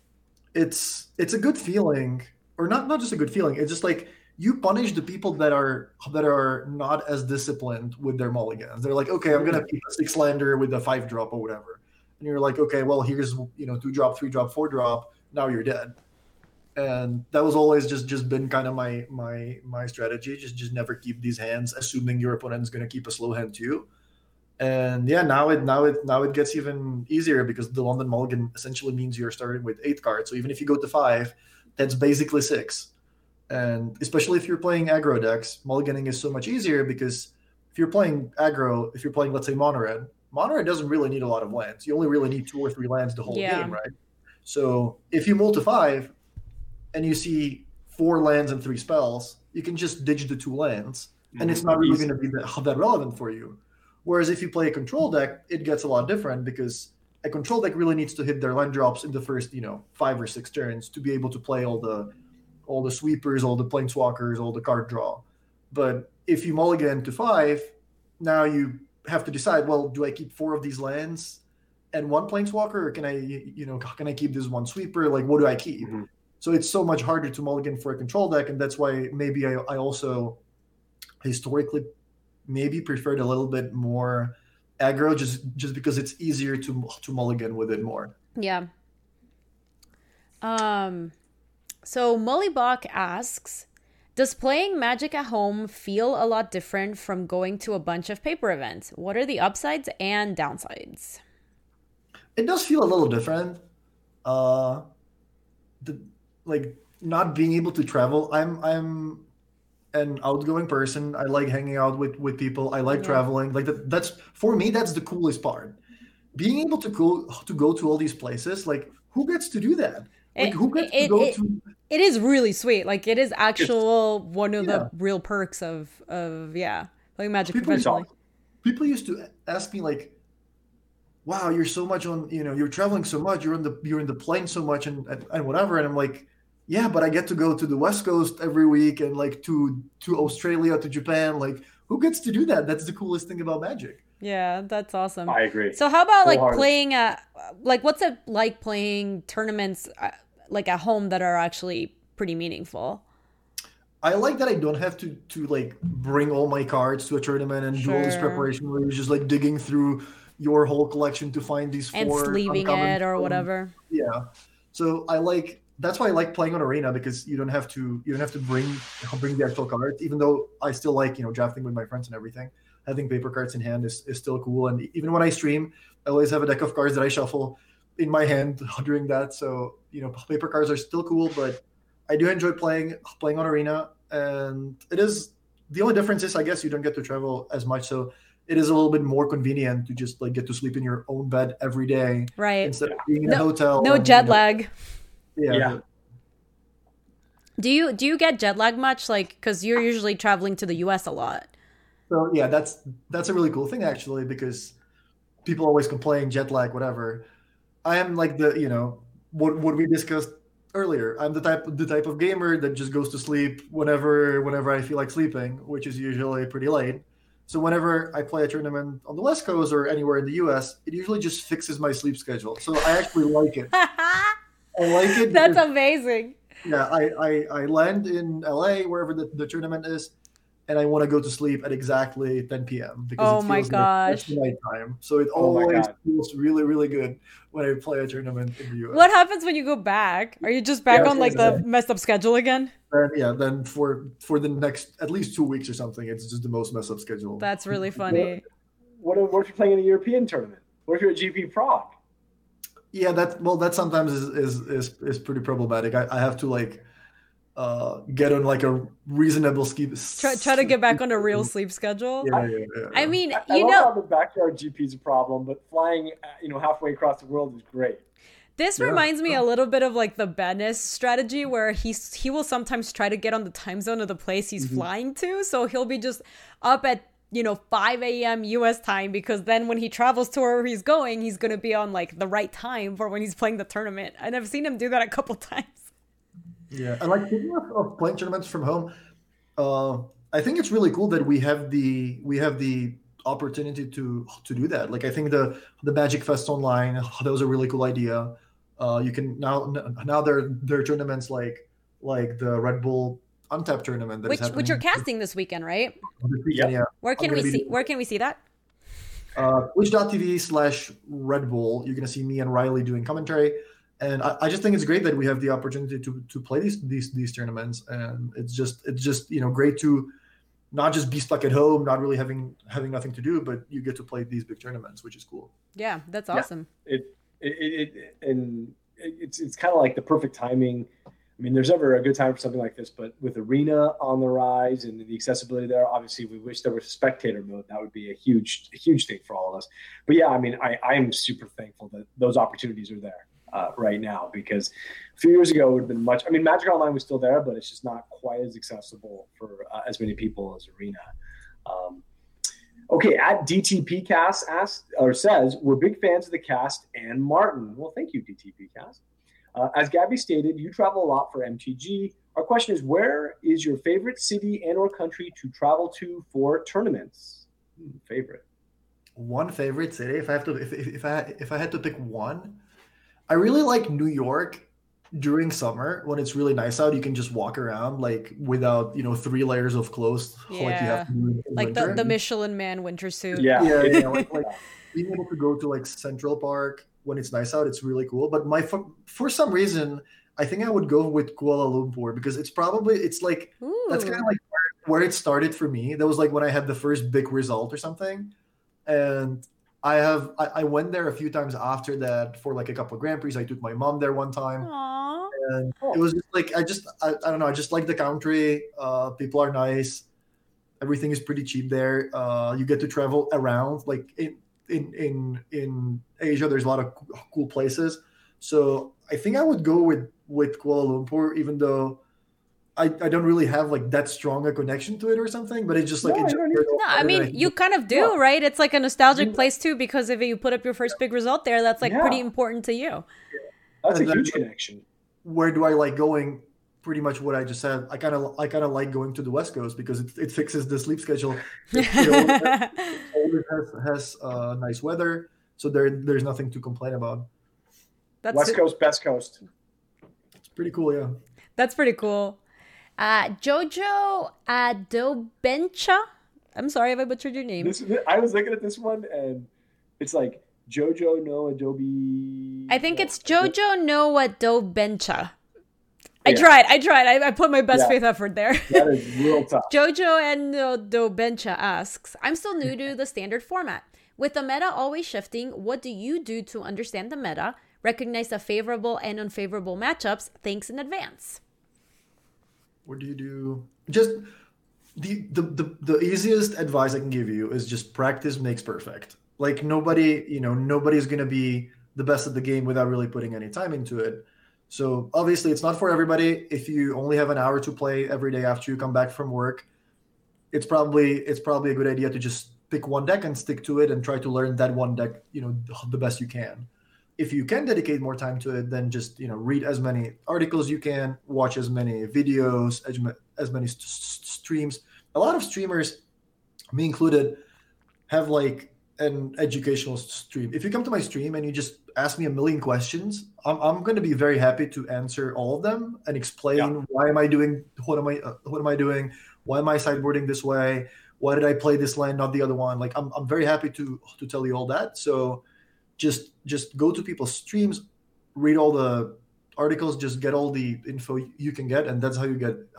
a good feeling, or not just a good feeling. It's just like you punish the people that are not as disciplined with their mulligans. They're like, okay, I'm gonna keep a 6-lander with a 5-drop or whatever, and you're like, okay, well here's 2-drop, 3-drop, 4-drop. Now you're dead. And that was always just been kind of my strategy. Just never keep these hands, assuming your opponent's going to keep a slow hand too. And yeah, now it gets even easier because the London Mulligan essentially means you're starting with 8 cards. So even if you go to 5, that's basically 6. And especially if you're playing aggro decks, mulliganing is so much easier because if you're playing aggro, if you're playing, let's say, Mono Red doesn't really need a lot of lands. You only really need 2 or 3 lands the whole game, right? So if you mull to 5, and you see 4 lands and 3 spells, you can just ditch the 2 lands, and it's not really going to be that relevant for you. Whereas if you play a control deck, it gets a lot different because a control deck really needs to hit their land drops in the first 5 or 6 turns to be able to play all the sweepers, all the planeswalkers, all the card draw. But if you mulligan to 5, now you have to decide, well, do I keep 4 of these lands and 1 planeswalker, or can I keep this 1 sweeper? Like, what do I keep? Mm-hmm. So it's so much harder to mulligan for a control deck, and that's why maybe I also historically maybe preferred a little bit more aggro, just because it's easier to mulligan with it more. Yeah. So Mullybach asks, does playing Magic at home feel a lot different from going to a bunch of paper events? What are the upsides and downsides? It does feel a little different. Not being able to travel. I'm an outgoing person. I like hanging out with people. I like traveling. Like that's for me. That's the coolest part. Being able to go to all these places. Like, who gets to do that? Like, who gets to go to? It is really sweet. Like, it is one of the real perks of playing Magic professionally. People used to ask me like, "Wow, you're so much on. You're traveling so much. You're in the plane so much, and whatever." And I'm like, yeah, but I get to go to the West Coast every week, and like to Australia, to Japan. Like, who gets to do that? That's the coolest thing about Magic. Yeah, that's awesome. I agree. So how about like playing what's it like playing tournaments like at home that are actually pretty meaningful? I like that I don't have to like bring all my cards to a tournament and do all this preparation where you're just like digging through your whole collection to find these 4 and sleeving it or whatever. Yeah. So that's why I like playing on Arena, because you don't have to bring the actual cards, even though I still like, drafting with my friends and everything. Having paper cards in hand is still cool. And even when I stream, I always have a deck of cards that I shuffle in my hand during that. So, paper cards are still cool, but I do enjoy playing on Arena. And it is, the only difference is, I guess, you don't get to travel as much. So it is a little bit more convenient to just like get to sleep in your own bed every day. Right. Instead of being in a hotel. No jet lag. Yeah. Do you get jet lag much? Like, because you're usually traveling to the US a lot. So yeah, that's a really cool thing actually, because people always complain jet lag, whatever. I am like what we discussed earlier. I'm the type of gamer that just goes to sleep whenever I feel like sleeping, which is usually pretty late. So whenever I play a tournament on the West Coast or anywhere in the US, it usually just fixes my sleep schedule. So I actually like it. I like it. That's amazing. Yeah, I land in LA, wherever the tournament is, and I want to go to sleep at exactly 10 p.m. because my gosh, like nighttime. So it always feels really, really good when I play a tournament in the US. What happens when you go back? Are you just back on like the messed up schedule again? Then for the next at least 2 weeks or something, it's just the most messed up schedule. That's really funny. What if you're playing in a European tournament? What if you're at GP Prague? Yeah, that sometimes is pretty problematic. I have to like get on like a reasonable sleep. Try to get back on a real sleep schedule. Yeah. I mean, I love how the backyard GP is a problem, but flying halfway across the world is great. This reminds me a little bit of like the Bennis strategy, where he will sometimes try to get on the time zone of the place he's flying to, so he'll be just up at 5 a.m. US time, because then when he travels to where he's going, he's going to be on like the right time for when he's playing the tournament. And I've seen him do that a couple times. Yeah. And like speaking of playing tournaments from home, I think it's really cool that we have the opportunity to do that. Like, I think the Magic Fest online, that was a really cool idea. You can now there are tournaments like the Red Bull Untapped tournament which you're casting this weekend, right? This weekend, yeah. Where can we see that? Twitch.tv/Red Bull. You're gonna see me and Riley doing commentary, and I just think it's great that we have the opportunity to play these tournaments, and it's just great to not just be stuck at home, not really having nothing to do, but you get to play these big tournaments, which is cool. Yeah, that's awesome. Yeah. It's kind of like the perfect timing. I mean, there's never a good time for something like this, but with Arena on the rise and the accessibility there, obviously we wish there was spectator mode. That would be a huge thing for all of us. But yeah, I mean, I am super thankful that those opportunities are there right now, because a few years ago it would have been much. I mean, Magic Online was still there, but it's just not quite as accessible for as many people as Arena. Okay, at DTPcast asks or says, we're big fans of the cast and Martin. Well, thank you, DTPcast. As Gabby stated, you travel a lot for MTG. Our question is, where is your favorite city and or country to travel to for tournaments? Favorite. One favorite city. If I had to pick one, I really like New York during summer when it's really nice out. You can just walk around like without 3 layers of clothes like you have to do in like winter. the Michelin Man winter suit. Yeah. Like being able to go to like Central Park when it's nice out, it's really cool. But for some reason, I think I would go with Kuala Lumpur because it's like Ooh. that's kind of like where it started for me. That was like when I had the first big result or something, and I went there a few times after that for like a couple of Grand Prix. I took my mom there one time. Aww. And it was just like I don't know. I just like the country. People are nice. Everything is pretty cheap there. You get to travel around. Like in Asia, there's a lot of cool places. So I think I would go with Kuala Lumpur, even though I don't really have like that strong a connection to it or something. But it's just like I mean, you kind of do, right? It's like a nostalgic place too, because if you put up your first big result there, that's like pretty important to you. That's a huge connection. Where do I like going? Pretty much what I just said. I kind of like going to the West Coast because it fixes the sleep schedule. It has nice weather, so there's nothing to complain about. That's West Coast, best coast. It's pretty cool, yeah. That's pretty cool. Jojo Adobencha. I'm sorry if I butchered your name. I was looking at this one and it's like Jojo no Adobe. I think it's Jojo no Adobencha. I tried. I put my best faith effort there. That is real tough. Jojo and Dobencha asks, I'm still new to the standard format. With the meta always shifting, what do you do to understand the meta, recognize the favorable and unfavorable matchups? Thanks in advance. What do you do? Just the easiest advice I can give you is just practice makes perfect. Like nobody's going to be the best at the game without really putting any time into it. So obviously it's not for everybody. If you only have an hour to play every day after you come back from work, it's probably a good idea to just pick one deck and stick to it and try to learn that one deck, the best you can. If you can dedicate more time to it, then just, read as many articles you can, watch as many videos, as many streams. A lot of streamers, me included, have like an educational stream. If you come to my stream and you just ask me a million questions, I'm going to be very happy to answer all of them and explain why am I doing what am I doing, why am I sideboarding this way, why did I play this land, not the other one. Like I'm very happy to tell you all that. So just go to people's streams, read all the articles, just get all the info you can get, and that's how you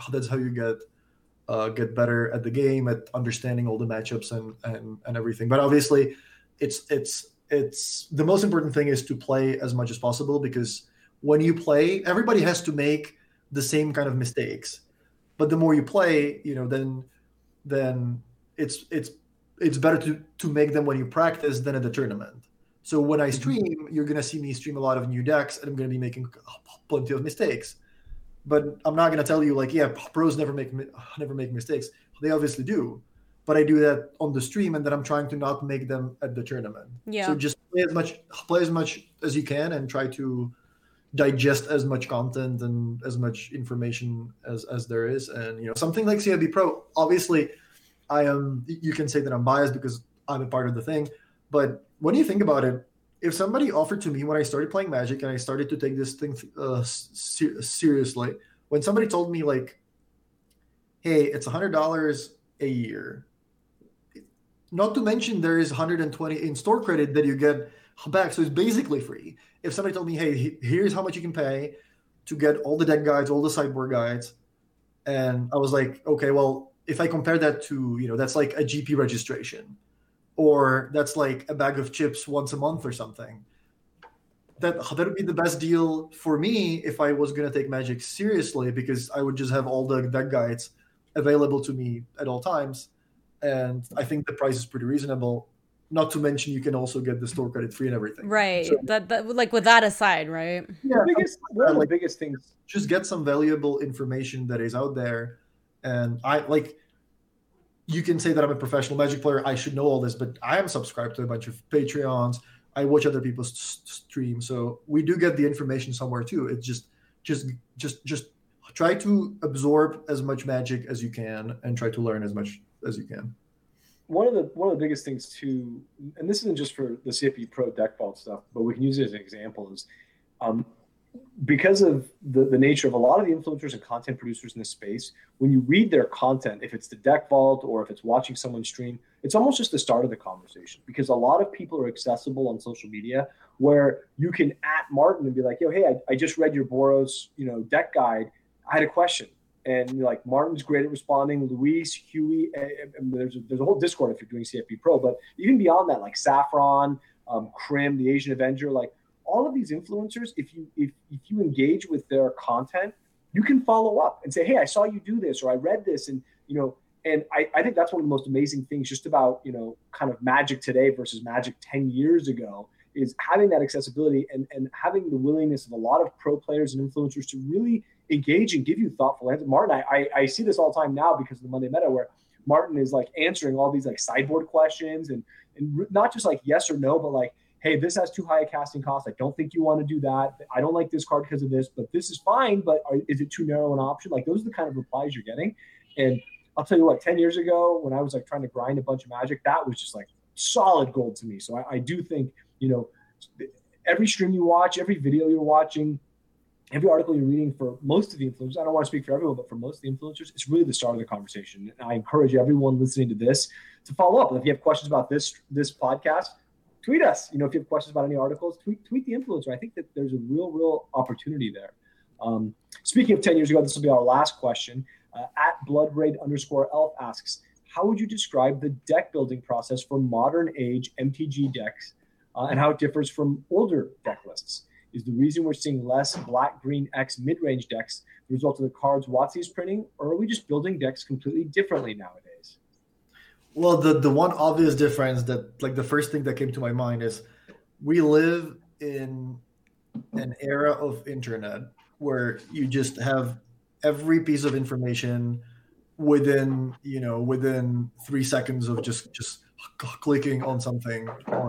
get better at the game, at understanding all the matchups and everything. But obviously, it's the most important thing is to play as much as possible, because when you play, everybody has to make the same kind of mistakes. But the more you play, then it's better to make them when you practice than at the tournament. So when I stream, you're gonna see me stream a lot of new decks, and I'm gonna be making plenty of mistakes. But I'm not gonna tell you like, yeah, pros never make mistakes. They obviously do, but I do that on the stream, and then I'm trying to not make them at the tournament. Yeah. So just play as much as you can, and try to digest as much content and as much information as there is. And something like CIB Pro, obviously, you can say that I'm biased because I'm a part of the thing, but when you think about it, if somebody offered to me when I started playing Magic and I started to take this thing seriously, when somebody told me like, hey, it's $100 a year, not to mention there is 120 in store credit that you get back, so it's basically free. If somebody told me, hey, here's how much you can pay to get all the deck guides, all the sideboard guides, and I was like, okay, well, if I compare that to, that's like a GP registration, or that's like a bag of chips once a month or something, that would be the best deal for me if I was going to take Magic seriously, because I would just have all the deck guides available to me at all times. And I think the price is pretty reasonable. Not to mention, you can also get the store credit free and everything. Right. So, that like with that aside, right? Yeah. One of the biggest things. Just get some valuable information that is out there. And you can say that I'm a professional Magic player. I should know all this, but I am subscribed to a bunch of Patreons. I watch other people's streams, so we do get the information somewhere too. It's just try to absorb as much Magic as you can and try to learn as much as you can. One of the biggest things too, and this isn't just for the CFP Pro deck vault stuff, but we can use it as an example, is because of the nature of a lot of the influencers and content producers in this space, when you read their content, if it's the deck vault or if it's watching someone stream, it's almost just the start of the conversation, because a lot of people are accessible on social media where you can at Martin and be like, yo, hey, I just read your Boros, deck guide. I had a question. And you're like, Martin's great at responding. Luis, Huey, and there's a whole Discord if you're doing CFP Pro, but even beyond that, like Saffron, Krim, the Asian Avenger, like all of these influencers, if you engage with their content, you can follow up and say, hey, I saw you do this, or I read this, and and I think that's one of the most amazing things just about kind of Magic today versus Magic 10 years ago, is having that accessibility and having the willingness of a lot of pro players and influencers to really engage and give you thoughtful answers. Martin, I see this all the time now because of the Monday Meta, where Martin is like answering all these like sideboard questions and not just like yes or no, but like, hey, this has too high a casting cost. I don't think you want to do that. I don't like this card because of this, but this is fine. But is it too narrow an option? Like, those are the kind of replies you're getting. And I'll tell you what, 10 years ago when I was like trying to grind a bunch of Magic, that was just like solid gold to me. So I do think, every stream you watch, every video you're watching, every article you're reading, for most of the influencers, I don't want to speak for everyone, but for most of the influencers, it's really the start of the conversation. And I encourage everyone listening to this to follow up. And if you have questions about this podcast, tweet us. If you have questions about any articles, tweet the influencer. I think that there's a real opportunity there. Speaking of 10 years ago, this will be our last question. At @bloodraid_elf asks, how would you describe the deck building process for modern age MTG decks and how it differs from older deck lists? Is the reason we're seeing less black-green X mid-range decks the result of the cards WotC is printing, or are we just building decks completely differently nowadays? Well, the one obvious difference that, like, the first thing that came to my mind is we live in an era of internet where you just have every piece of information within 3 seconds of just clicking on something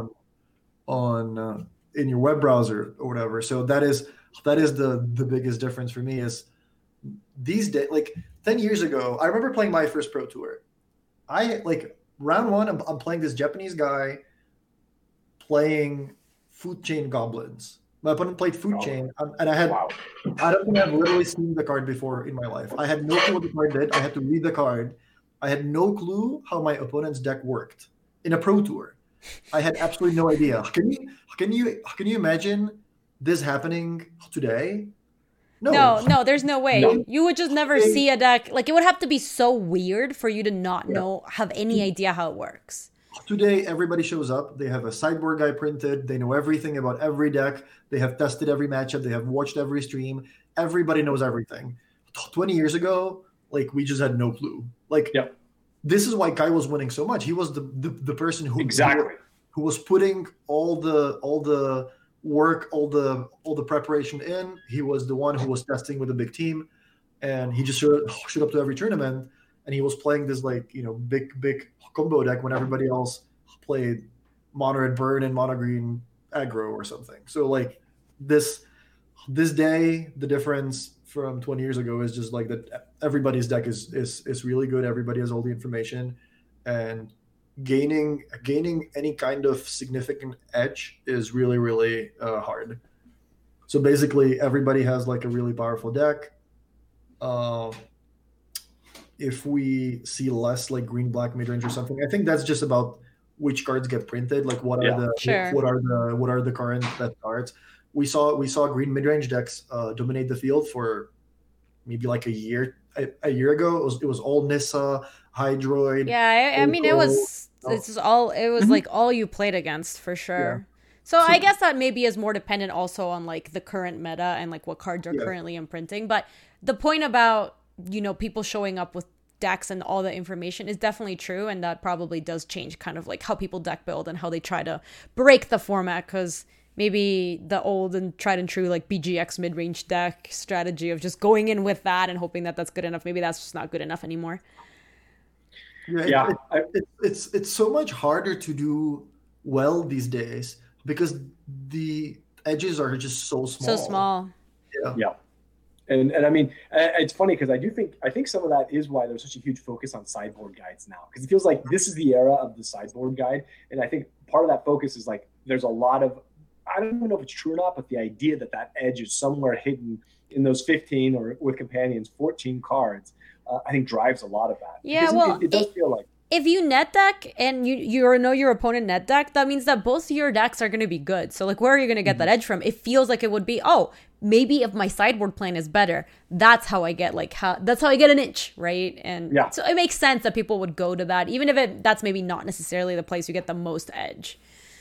on in your web browser or whatever. So that is the biggest difference for me. Is these days, like 10 years ago, I remember playing my first Pro Tour. I like round one, I'm playing this Japanese guy playing Food Chain Goblins. My opponent played Food Chain, and I don't think I've literally seen the card before in my life. I had no clue what the card did. I had to read the card. I had no clue how my opponent's deck worked in a Pro Tour. I had absolutely no idea. Can you imagine this happening today? No, there's no way. No. You would just never see a deck. Like, it would have to be so weird for you to not have any idea how it works. Today, everybody shows up. They have a sideboard guide printed. They know everything about every deck. They have tested every matchup. They have watched every stream. Everybody knows everything. 20 years ago, like, we just had no clue. Like, this is why Kai was winning so much. He was the person who was putting all the work, all the preparation in. He was the one who was testing with a big team, and he just showed up to every tournament. And he was playing this big combo deck when everybody else played mono red burn and mono green aggro or something. So like this day, the difference from 20 years ago is just like that everybody's deck is really good. Everybody has all the information, and gaining any kind of significant edge is really, really hard. So basically everybody has like a really powerful deck. If we see less like green black midrange or something, I think that's just about which cards get printed. Like what are the current best cards? We saw green midrange decks dominate the field for maybe like a year ago. It was all Nissa, Hydroid. Yeah, I mean it was like all you played against for sure. Yeah. So I guess that maybe is more dependent also on like the current meta and like what cards are currently imprinting. But the point about people showing up with decks and all the information is definitely true, and that probably does change kind of like how people deck build and how they try to break the format, because maybe the old and tried and true like BGX mid-range deck strategy of just going in with that and hoping that that's good enough, maybe that's just not good enough anymore. Yeah. It's so much harder to do well these days because the edges are just so small. So small. Yeah. And I mean, it's funny because I think some of that is why there's such a huge focus on sideboard guides now, because it feels like this is the era of the sideboard guide. And I think part of that focus is like there's a lot of, I don't even know if it's true or not, but the idea that edge is somewhere hidden in those 15 or with companions 14 cards, I think drives a lot of that. Yeah, because well, it does feel like, if you net deck and you know your opponent net deck, that means that both your decks are going to be good. So like, where are you going to get that edge from? It feels like it would be, oh, maybe if my sideboard plan is better, that's how I get that's how I get an inch, right? And so it makes sense that people would go to that, even if that's maybe not necessarily the place you get the most edge.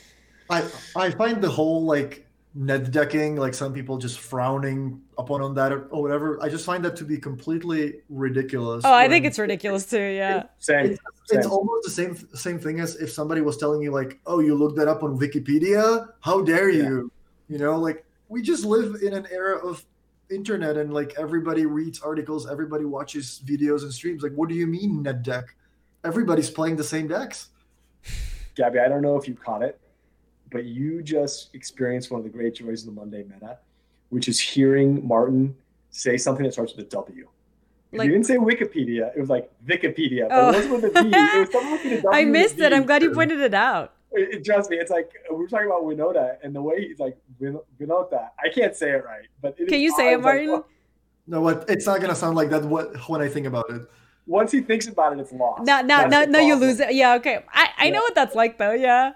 I find the whole like net decking, like some people just frowning upon on that or whatever. I just find that to be completely ridiculous. Oh, I think it's ridiculous too. Yeah, it's almost the same thing as if somebody was telling you like, "Oh, you looked that up on Wikipedia? How dare you?" You know, like we just live in an era of internet and like everybody reads articles, everybody watches videos and streams. Like, what do you mean net deck? Everybody's playing the same decks. Gabby, I don't know if you caught it, but you just experienced one of the great joys of the Monday meta, which is hearing Martin say something that starts with a W. Like, you didn't say Wikipedia. It was like Wikipedia. But it wasn't with a V. It was something with a W. I missed it. I'm glad you pointed it out. Trust me. It's like we were talking about Winota, and the way he's like, Winota. I can't say it right. But can you say it, Martin? Like, no, it's not going to sound like that when I think about it. Once he thinks about it, it's lost. No, you lose it. Yeah, okay. I know what that's like, though. Yeah.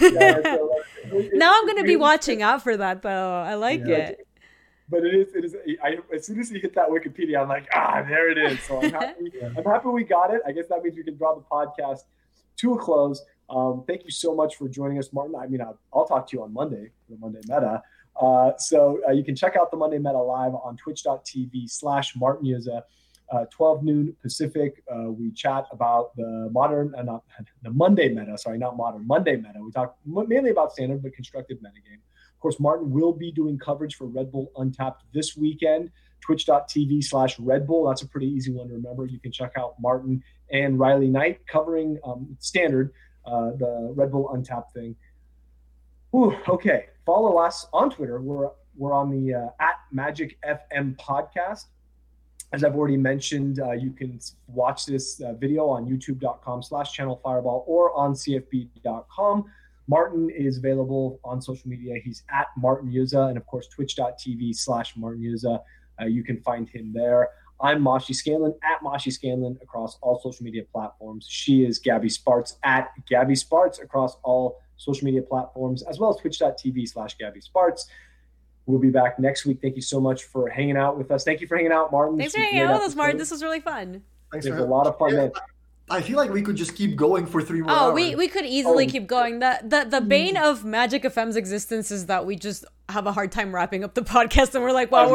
Now I'm gonna be watching out for that though. I like it. But it is. As soon as he hit that Wikipedia, I'm like, there it is. So I'm happy. I'm happy we got it. I guess that means we can draw the podcast to a close. Thank you so much for joining us, Martin. I mean, I'll talk to you on Monday for the Monday Meta. So you can check out the Monday Meta live on twitch.tv/Martin Yuzza. 12 noon Pacific. We chat about the Monday meta. Sorry, not modern, Monday meta. We talk mainly about standard but constructive metagame. Of course, Martin will be doing coverage for Red Bull Untapped this weekend. Twitch.tv/Red Bull. That's a pretty easy one to remember. You can check out Martin and Riley Knight covering standard, the Red Bull Untapped thing. Ooh, okay. Follow us on Twitter. We're on the @MagicFM podcast. As I've already mentioned, you can watch this video on youtube.com/channelfireball or on cfb.com. Martin is available on social media. He's @Martin Yuzza, and of course, twitch.tv/Martin Yuzza. You can find him there. I'm Mashi Scanlon, @Mashi Scanlon across all social media platforms. She is Gabby Spartz, @Gabby Spartz across all social media platforms, as well as twitch.tv/Gabby Spartz. We'll be back next week. Thank you so much for hanging out with us. Thank you for hanging out, Martin. Thanks for hanging out with us, Martin. This was really fun. Thanks. There's a lot of fun. Yeah, I feel like we could just keep going for 3 more hours. Oh, we could easily keep going. The bane of Magic FM's existence is that we just have a hard time wrapping up the podcast, and we're like, wow,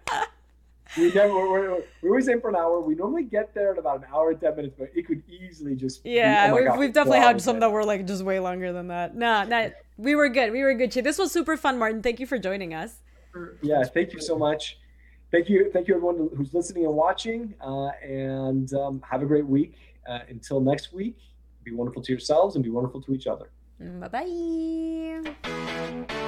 we always aim for an hour. We normally get there in about an hour and 10 minutes, but it could easily just we've definitely had some that were like just way longer than that. No, we were good. This was super fun, Martin. Thank you for joining us. Yeah, thank you so much. Thank you everyone who's listening and watching, and have a great week. Until next week, be wonderful to yourselves and be wonderful to each other. Bye-bye.